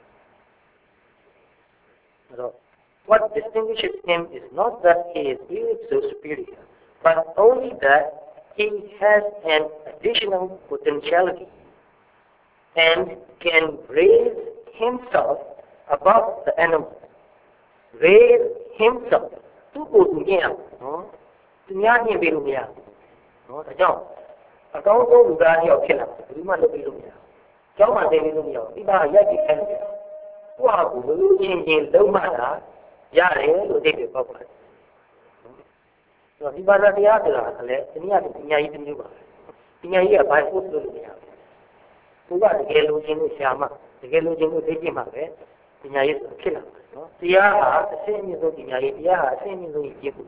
အဲ့တော့ what distinguishes him is not that he is really so superior but only that he has an additional potentiality and can raise himself above the animal raise himself သူ့ကိုယ်သူမြင်အောင်နော်သူများမြင်ပေးလို့မရဘူးနော်ဒါကြောင့်အကောင်းဆုံးလူသားတယောက်ဖြစ်လာဘူးမှလုပ်ပေးလို့မရဘူးကျောင်းမှာသင်ပေးလို့မရဘူးဒီမှာရက်ကြည့်ခိုင်းတယ်ကိုယ့်ဟာကိုယ်လူချင်းချင်းလုံးမှတာရတယ်လို့သိတယ်ပေါ့ပါဒီဘာသာတရားဆိုတာကလည်းတနည်းအားဖြင့်ပညာရေးတစ်မျိုးပါပညာရေးကဘာလို့လုပ်လို့မရဘူးကိုကတကယ်လူချင်းလို့ရှာမှတကယ်လူချင်းလို့သိကြမှာပဲပညာရေးဆိုဖြစ်လာတယ်နော်တရားဟာအရှင်းအမြင့်ဆုံးပညာရေးတရားဟာအရှင်းအမြင့်ဆုံးရည်ကြည်မှု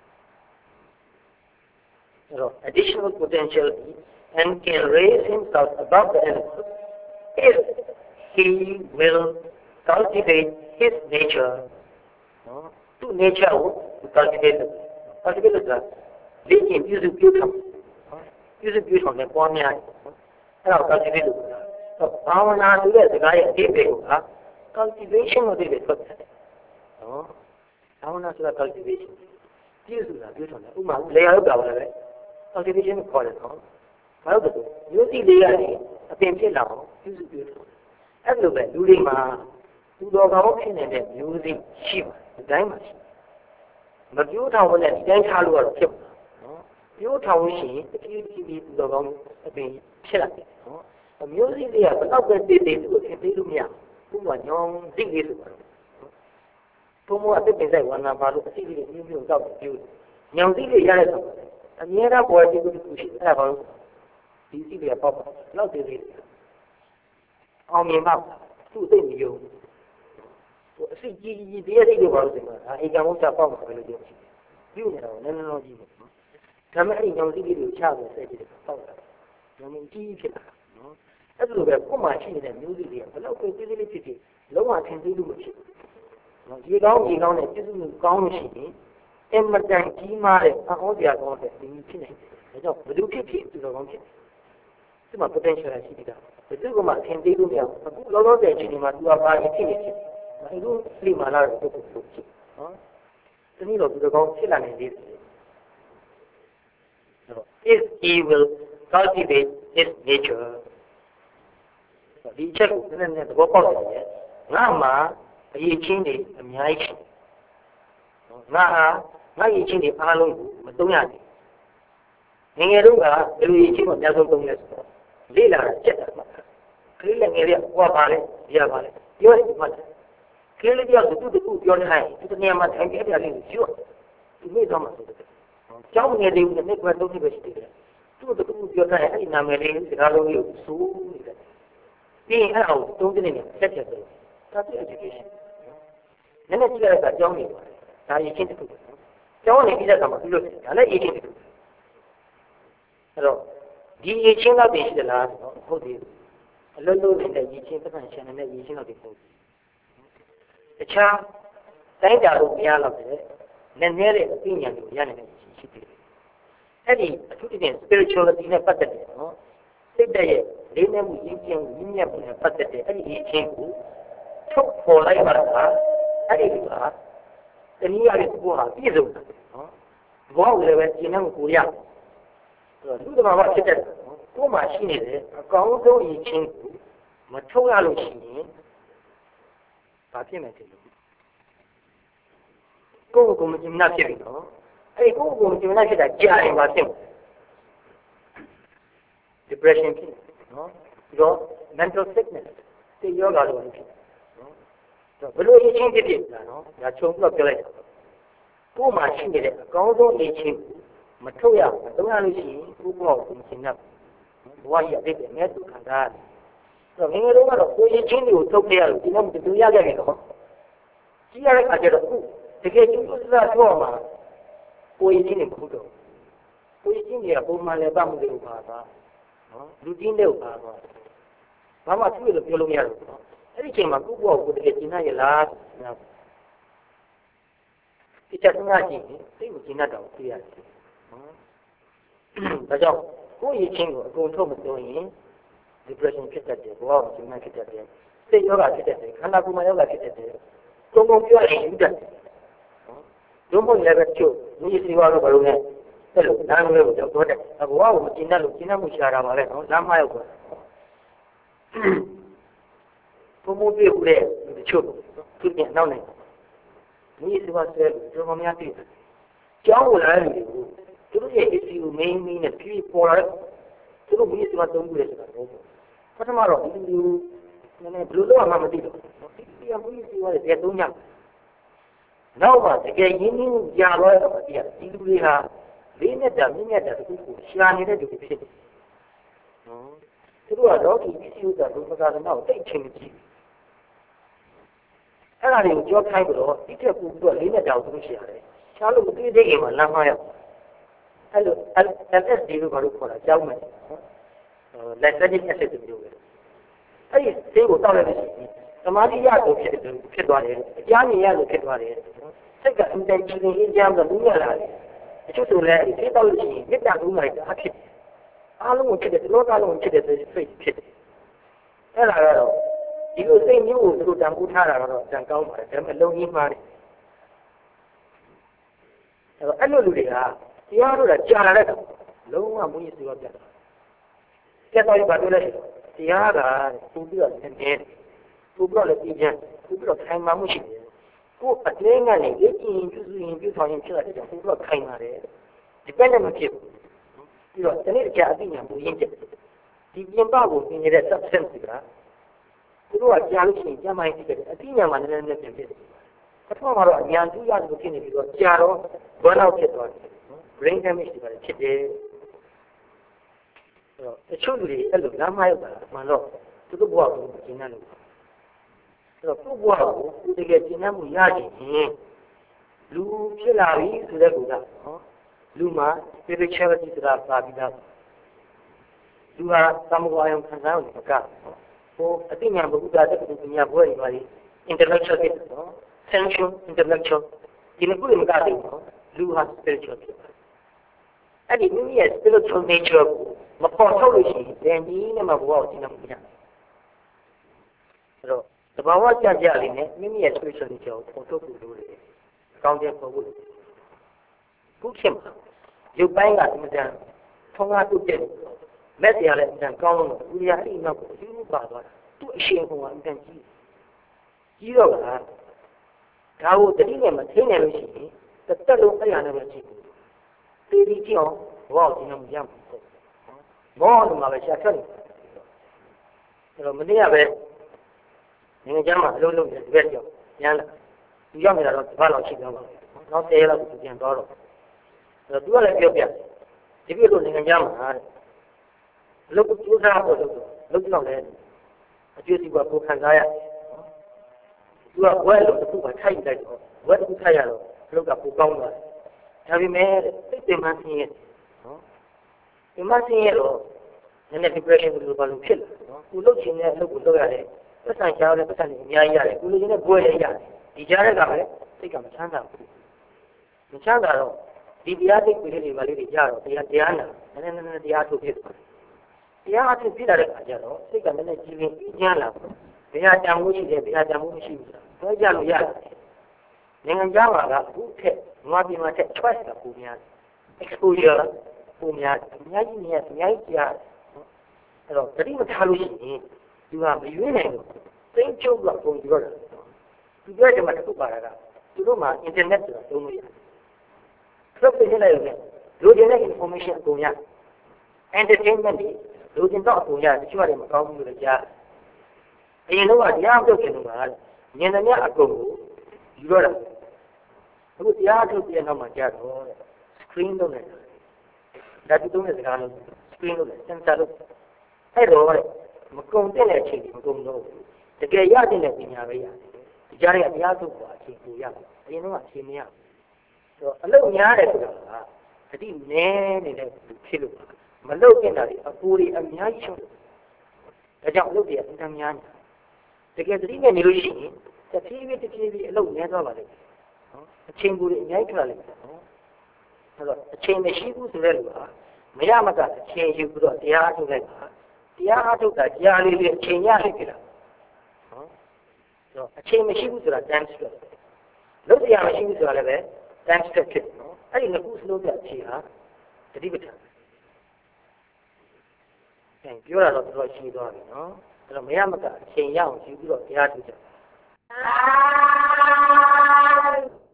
additional potential and can raise himself above the animals if he will cultivate his nature to nature ကို cultivate ဆိုတာလေ့ကျင့်ပြုစုပြုထောင်နဲ့ပွားများအဲ့ဒါကို cultivate လို့ဆိုတာဘာဝနာဆိုတဲ့စကားရဲ့အဓိပ္ပာယ်က cultivation လို့ပြောတယ်ဟုတ်တယ်နော်ဘာဝနာဆိုတာ cultivation ပြုစုတာပြုထောင်တယ်ဥပမာလေယာဥပ္ပါလည်းပဲ cultivation ကိုခေါ်တယ်နော်ဘာလို့လဲဆိုမျိုးစိလေးရတယ်အပင်ဖြစ်လာအောင်ပြုစုပြုထောင်အဲ့လိုပဲလူတွေမှာသူတော်ကောင်းဖြစ်နေတဲ့မျိုးစိရှိပါတယ်ဒီတိုင်းမှာရှိမပြိုးထောင်နဲ့ဒီတိုင်းထားလို့ကတော့ဖြစ်မှာနော်ပြိုးထောင်ရှိရင်တဖြည်းဖြည်းသူတော်ကောင်းအပင်ဖြစ်လာတယ်နော်အမျိုးစိလေးကဘယ်တော့ပဲတည်တည်သူ့ကိုသိလို့မရဘူးဘုရားညောင်းစိတ်လေးဆိုတော့ဘုံကအသက်ပင်ဆိုင်ဝါနာပါလို့အစိတ်လေးမျိုးမျိုးတော့ပြိုးညောင်းစိတ်လေးရတဲ့ဆိုအမြဲတမ်းပေါ်ကြည့်လို့ရှိတယ်အဲ့ဒါဘာလို့ဒီစိတ်လေးပေါ့လောက်တည်သေးတယ်အောင်မြင်ပါသူ့စိတ်မယုံအစိတ်ကြီးတရားစိတ်တွေဘာလို့ဆိုမှာအိမ်ကံမို့ချပေါ့မှာပဲလို့ပြောပြုနေတာကိုနည်းနည်းတော့ကြည့်ပေါ့ဒါပေမဲ့အဲ့ဒီညောင်စိတ်လေးကိုချပြီးစိတ်ကြီးတွေပေါ့တာညောင်ကြီးဖြစ်တာနော်အဲ့လိုပဲကိုယ်မှရှိနေတဲ့မျိုးစိတ်တွေကဘယ်လောက်ပဲသေးသေးလေးဖြစ်ဖြစ်လုံးဝထင်သေးလို့မဖြစ်ဘူးနော်ဒီကောင်းနဲ့ပြည့်စုံမှုကောင်းလို့ရှိရင်အင်မတန်ကြီးမားတဲ့အဟောစရာကောင်းတဲ့ဒီဖြစ်နေတယ်ဒါကြောင့်ဘယ်လိုဖြစ်သူတော်ကောင်းဖြစ်ဒီမှာ potential ရှိနေတာဘယ်သူကမှထင်သေးလို့မရဘူးအခုလောလောဆယ်အချိန်ဒီမှာသူကဘာဖြစ်နေဖြစ်အဲ့လိုလိမလာတော့ပုဂ္ဂိုလ်ဆိုဖြစ်နော်တနည်းတော့သူတော်ကောင်းဖြစ်လာနေသေးတယ် if he will cultivate his nature ဒီချက်ကိုနည်းနည်းသဘောပေါက်တယ်ငါမှာအရေးချင်းတွေအများကြီးရှိငါဟာငါရည်ချင်းတွေအားလုံးကိုမသုံးရဘူးငငယ်တုန်းကဘယ်လိုရည်ချင်းကိုအများဆုံးသုံးလဲဆိုတော့လေးလာတာချက်တာကလေးလည်းငယ်လေးကပါလေရပါလေပြောရင်မှတ်တယ်ကလေးလေးပြောသူတူပြောနေတယ်သူတနေရာမှာထိုင်ပြတယ်လေးကိုကျွတ်သူနေတော့မှဆိုတယ်ကျောင်းငယ်လေးကလည်းကွယ်သုံးနေပဲရှိတယ်သူတူပြောတယ်အဲ့ဒီနာမည်လေးစကားလုံးလေးကိုစိုးနေတယ်ပြီးရင်အဲ့ဒါကိုသုံးနေတယ်ချက်ချက်တယ်ဒါပြ education နည်းနည်းကြည့်ရတာကျောင်းနေပါတယ်ဒါရည်ချင်းတစ်ခုကျောင်းနေပြီးတဲ့အခါမှာပြုလို့ဒါလည်းရည်ချင်းတစ်ခုအဲ့တော့ဒီရည်ချင်းတော့တည်ရှိသလားဆိုတော့ဟုတ်တယ်အလုံးလုံးနေတဲ့ရည်ချင်းပတ်သက်ရှင်နေတဲ့ရည်ချင်းတော့တည်ဟုတ်တခြားတိုင်းတာလို့မရတော့တယ်နည်းနည်းတဲ့အသိဉာဏ်ကိုရနိုင်တဲ့ရှိတယ်အဲ့ဒီအထူးသဖြင့် spirituality နဲ့ပတ်သက်တယ်နော်စိတ်ရဲ့လေးနက်မှုရင်းကျင်းရင်းမြတ်မှုနဲ့ပတ်သက်တဲ့အဲ့ဒီရည်ချင်းကိုထုတ်ပေါ်လိုက်ပါတော့အဲ့ဒီကတနည်းအားဖြင့်ကိုဟာပြည့်စုံတယ်နော်ဘောကလည်းပဲကျင့်တဲ့ကိုရလူတဘာဝဖြစ်တဲ့ကိုမှရှိနေတယ်အကောင်းဆုံးရည်ချင်းကိုမထုတ်ရလို့ရှိရင်ဘာဖြစ်မယ်တဲ့ကိုမကျင်နာဖြစ်ပြီနော်အဲ့ဒီကိုမကျင်နာဖြစ်တာကြာရင်ဘာဖြစ်မလဲ depression ဖြစ်နော်ပြီးတော့ mental sickness စိတ်ရောဂါလိုဖြစ်နော်ဘယ်လိုရည်ချင်းဖြစ်လားနော်ဒါခြုံပြီးတော့ပြောလိုက်တာကိုမှရှိနေတဲ့အကောင်းဆုံးရည်ချင်းမထုတ်ရဘူးသုံးရလို့ရှိရင်ကိုဘောကိုမကျင်နာဘဝကြီးအတိတ်အမြတ်ခံစားရတယ်ဆိုတော့ငယ်ငယ်တုန်းကတော့ကိုရည်ချင်းတွေကိုထုတ်ပြရလို့ဒီနောက်တူရခဲ့တယ်နော်ကြီးရတဲ့အခါကျတော့တကယ်ကျူးစွာတော့မှာကိုရည်ချင်းတွေမဟုတ်တော့ကိုရည်ချင်းတွေကပုံမှန်လည်းပတ်မှုတွေကိုပါသွားနော်လူချင်းတွေကိုပါသွားဘာမှသူ့လိုပြောလို့မရဘူးနော်အဲ့ဒီချိန်မှာကိုဘောကိုတကယ်ကျင်နာရလားဒီချက်ငါကြည့်ရင်သိကိုကျင်နာတော့ပြရတယ်နော်ဒါကြောင့်ကိုရည်ချင်းကိုအကုန်ထုတ်မသွင်းရင် depression ဖြစ်တတ်တယ်ဘဝကိုကျင်နာဖြစ်တတ်တယ်စိတ်ယောဂဖြစ်တတ်တယ်ခန္ဓာကိုယ်မှာယောဂဖြစ်တတ်တယ်သုံးပြောရင်ယူတတ်တယ်တို့မလည်းပဲချုပ်ဒီစီဝါတော့ဘယ်လိုလဲအဲ့လိုနားမလို့တော့တယ်ဘဝကိုမကျင်တတ်လို့ကျင်တတ်မှုရှာတာပါလေနော်လမ်းမရောက်ပါဘုံမပြည့်ဘူးလေချုပ်သူပြန်နောက်နေဒီစီဝါဆဲတို့မများသိတယ်ကြောင်းဝင်လာတယ်သူတို့ရဲ့ issue ကို main နဲ့ပြီးပေါ်လာတယ်သူတို့ဒီစီဝါသုံးဘူးလေဆိုတာတော့ပထမတော့ဒီလူနည်းနည်းဘယ်လိုလုပ်မှမသိတော့ဒီကဘူးစီဝါရဲ့သုံးညနောက်မှတကယ်ရင်းနှီးမှုကြာတော့ဒီလူတွေဟာလေးနဲ့တာမြင့်မြတ်တာတခုကိုရှာနေတဲ့သူတွေဖြစ်တယ်နော်သူတို့ကတော့ဒီစီဥစ္စာဘုရားကနောက်တိတ်ချင်းကြည့်အဲ့ဒါတွေကိုကြောခိုင်းပြီးတော့ဒီထက်ပိုပြီးတော့လေးနဲ့တာကိုသူရှာတယ်ရှာလို့မသိသေးခင်မှာလမ်းမရောက်အဲ့လို LSD လို့ဘာလို့ခေါ်တာကြောက်မယ်lactic acid မျိုးပဲအဲ့ဒီဆေးကိုတောက်လိုက်လို့ရှိရင်သမာဓိရလို့ဖြစ်သွားတယ်အကြမ်းမြင်ရလို့ဖြစ်သွားတယ်စိတ်ကအင်တန်ကြီးကြီးကြမ်းတော့လူရလာတယ်အချို့ဆိုလည်းဆေးတောက်လို့ရှိရင်မေတ္တာကူးလိုက်တာဖြစ်တယ်အားလုံးကိုဖြစ်တယ်လောကလုံးကိုဖြစ်တယ်ဆိုစိတ်ဖြစ်တယ်အဲ့ဒါကတော့ဒီလိုစိတ်မျိုးကိုသူတို့တန်ဖိုးထားတာတော့တန်ကောင်းပါတယ်ဒါပေမဲ့လုံကြီးမှားတယ်အဲ့လိုလူတွေကတရားတို့ကကြာလာတဲ့လုံးဝမွေးစီတော့ပြတ်တာကျက်တော့ဘာလို့လဲတရားကပူပြီးတော့နည်းနည်းပူပြီးတော့လည်းပြင်းချမ်းပူပြီးတော့ခိုင်မာမှုရှိတယ်ကိုယ်အတင်းကနေအကျဉ်းပြုစုရင်ပြုဆောင်ရင်ဖြစ်လာတဲ့ကြောင့်ပူပြီးတော့ခိုင်မာတယ်ဒီပဲနဲ့မဖြစ်ဘူးပြီးတော့ဒီနေ့အကြအသိဉာဏ်ပူရင်းချက်ဒီပြင်ပကိုပြင်နေတဲ့ substance ကသူတို့ကကြားလို့ရှိရင်ကြားမှန်းသိတယ်အသိဉာဏ်မှနည်းနည်းပြင်ဖြစ်တယ်ပထမမှာတော့ဉာဏ်တူရတယ်လို့ဖြစ်နေပြီးတော့ကြာတော့ burn out ဖြစ်သွားတယ် brain damage တွေပါတယ်ဖြစ်တယ်တချို့လူတွေအဲ့လိုလမ်းမရောက်တာမှန်တော့သူတို့ဘဝကိုကျင့်နေလို့အဲ့တော့သူ့ဘဝကိုတကယ်ကျင့်မှုရကြရင်လူဖြစ်လာပြီဆိုတဲ့ကူကနော်လူမှာ spirituality ဆိုတာပါပြီးသားလူဟာသမဂ္ဂအယုံခံစားလို့ကဟိုအသိဉာဏ်ဘုရားတက်တဲ့ပညာဘွဲ့တွေပါလေ intellectual ဖြစ်နော် sensual intellectual ဒီလိုကိုမကသိဘူးလူဟာ spiritual ဖြစ်အဲ့ဒီမိမိရဲ့ spiritual nature ကိုမပေါ်ထုတ်လို့ရှိရင်ဒီနဲ့မှဘဝကိုကျင့်လို့မရဘူးအဲ့တော့တဘာဝကြကြလေးနဲ့မိမိရဲ့ spiritual nature ကိုပေါ်ထုတ်ဖို့လိုတယ်အကောင်းကျပေါ်ဖို့လိုတယ်ခုခေတ်မှာရုပ်ပိုင်းကအမှန်တန်ထုံးကားတုတ်တဲ့မက်တရားလည်းအမှန်တန်ကောင်းလို့ဦးရအဲ့ဒီနောက်ကိုအယူပါသွားတာသူ့အရှင်ဘုံကအမှန်တန်ကြီးတော့ကဒါကိုတတိနဲ့မသိနိုင်လို့ရှိရင်တက်လုံးအဲ့ရနဲ့ပဲကြည့်တေးပြီးကြည့်အောင်ဘောဒီနဲ့မရဘူးဘောဒီမှာပဲရှာထွက်နေအဲ့တော့မနေ့ကပဲငကြမ်းမှာအလုံးလုံးနဲ့ဒီဘက်ကြောက်ရမ်းလာသူရောက်နေတာတော့ဒီဘက်လောက်ရှိပြောပါနောက်10ရက်လောက်သူပြန်သွားတော့အဲ့တော့သူကလည်းပြောပြဒီပြည့်လို့ငကြမ်းမှာတဲ့အလုပ်ကျိုးစားဖို့လုပ်တော့လည်းအကျိုးစီးပွားကိုခံစားရသူကဝဲလို့တစ်ခုမှထိုက်လိုက်တော့ဝဲတစ်ခုထိုက်ရတော့အလုပ်ကပိုကောင်းသွားတယ်ဒါပေမဲ့စိတ်တင်မှဆင်းရဲနော်ဒီမှဆင်းရဲတော့နည်းနည်း depression ကိုဘာလို့ဖြစ်လဲနော်ကိုလုပ်ချင်တဲ့အလုပ်ကိုလုပ်ရတယ်ပတ်စံရှားတဲ့ပတ်စံတွေအများကြီးရတယ်ကိုလိုချင်တဲ့ဘွဲလည်းရတယ်ဒီကြားရက်ကလည်းစိတ်ကမချမ်းသာဘူးမချမ်းသာတော့ဒီတရားစိတ်တွေလေးတွေကြတော့တရားနာနည်းနည်းတရားထုတ်ဖြစ်သွားတရားအဖြစ်ပြလာတဲ့အခါကျတော့စိတ်ကလည်းကြည်လင်အေးချမ်းလာဘူးဘယ်ဟာကြံမှုရှိတယ်ဘယ်ဟာကြံမှုမရှိဘူးဆိုတာပြောကြလို့ရတယ်နိုင်ငံခြားမှာကအခုထက်မြန်မာပြည်မှာထက် choice ကပိုများတယ် exposure ပိုများတယ်အများကြီးကြားအဲ့တော့တတိမထားလို့ရှိရင်သူကမရွေးနိုင်ဘူးသိန်းချုပ်ကပုံပြောတာသူပြောတယ်မှာတစ်ခုပါတာကသူတို့မှာ internet ဆိုတာသုံးလို့ရတယ်ဆက်ပြနေလိုက်ရင်လူတွေနဲ့ information အကုန်ရ entertainment တွေလူတွေတော့အကုန်ရတချို့ကလည်းမကောင်းဘူးလို့ကြားအရင်တော့တရားထုတ်တယ်လို့ပါညင်တယ်များအကုန်ကိုယူတော့တာအခုတရားထုတ်တဲ့နောက်မှာကြားတော့ screen လုပ်နေတာဒါတူတုံးတဲ့စကားလုံး screen လုပ်တယ် sensor လုပ်အဲ့တော့မကုန်တဲ့အချိန်မကုန်တော့တကယ်ရတဲ့ပညာပဲရတယ်ဒီကြားရတရားထုတ်ပါအချိန်ကိုရတယ်အရင်တော့အချိန်မရဘူးဆိုတော့အလုပ်များတယ်ဆိုတာကတတိနည်းနေတဲ့ဖြစ်လို့မလုပ်တဲ့တာတွေအပူတွေအများကြီးရှုံးဒါကြောင့်အလုပ်တွေအများများနေတကယ်တတိနဲ့နေလို့ရှိရင်တဖြည်းဖြည်းအလုပ်နည်းသွားပါလိမ့်မယ်နော်အချိန်ကူတွေအများကြီးထွက်လာလိမ့်မယ်နော်အဲ့တော့အချိန်မရှိဘူးဆိုတဲ့လူကမရမကအချိန်ယူပြီးတော့တရားထုတ်လိုက်တာတရားအားထုတ်တာကြားလေးလေးအချိန်ရလိုက်ပြီလားနော်ဆိုတော့အချိန်မရှိဘူးဆိုတာ time stress လုပ်ရမရှိဘူးဆိုတာလည်းပဲ time stress ဖြစ်တယ်နော်အဲ့ဒီနှစ်ခုစလုံးပြအချိန်ဟာတတိပဋ္ဌာန်ပြောတာတော့တော်တော်ရှင်းသွားပြီနော်အဲ့တော့မရမကအချိန်ရအောင်ယူပြီးတော့တရားထုတ်ကြ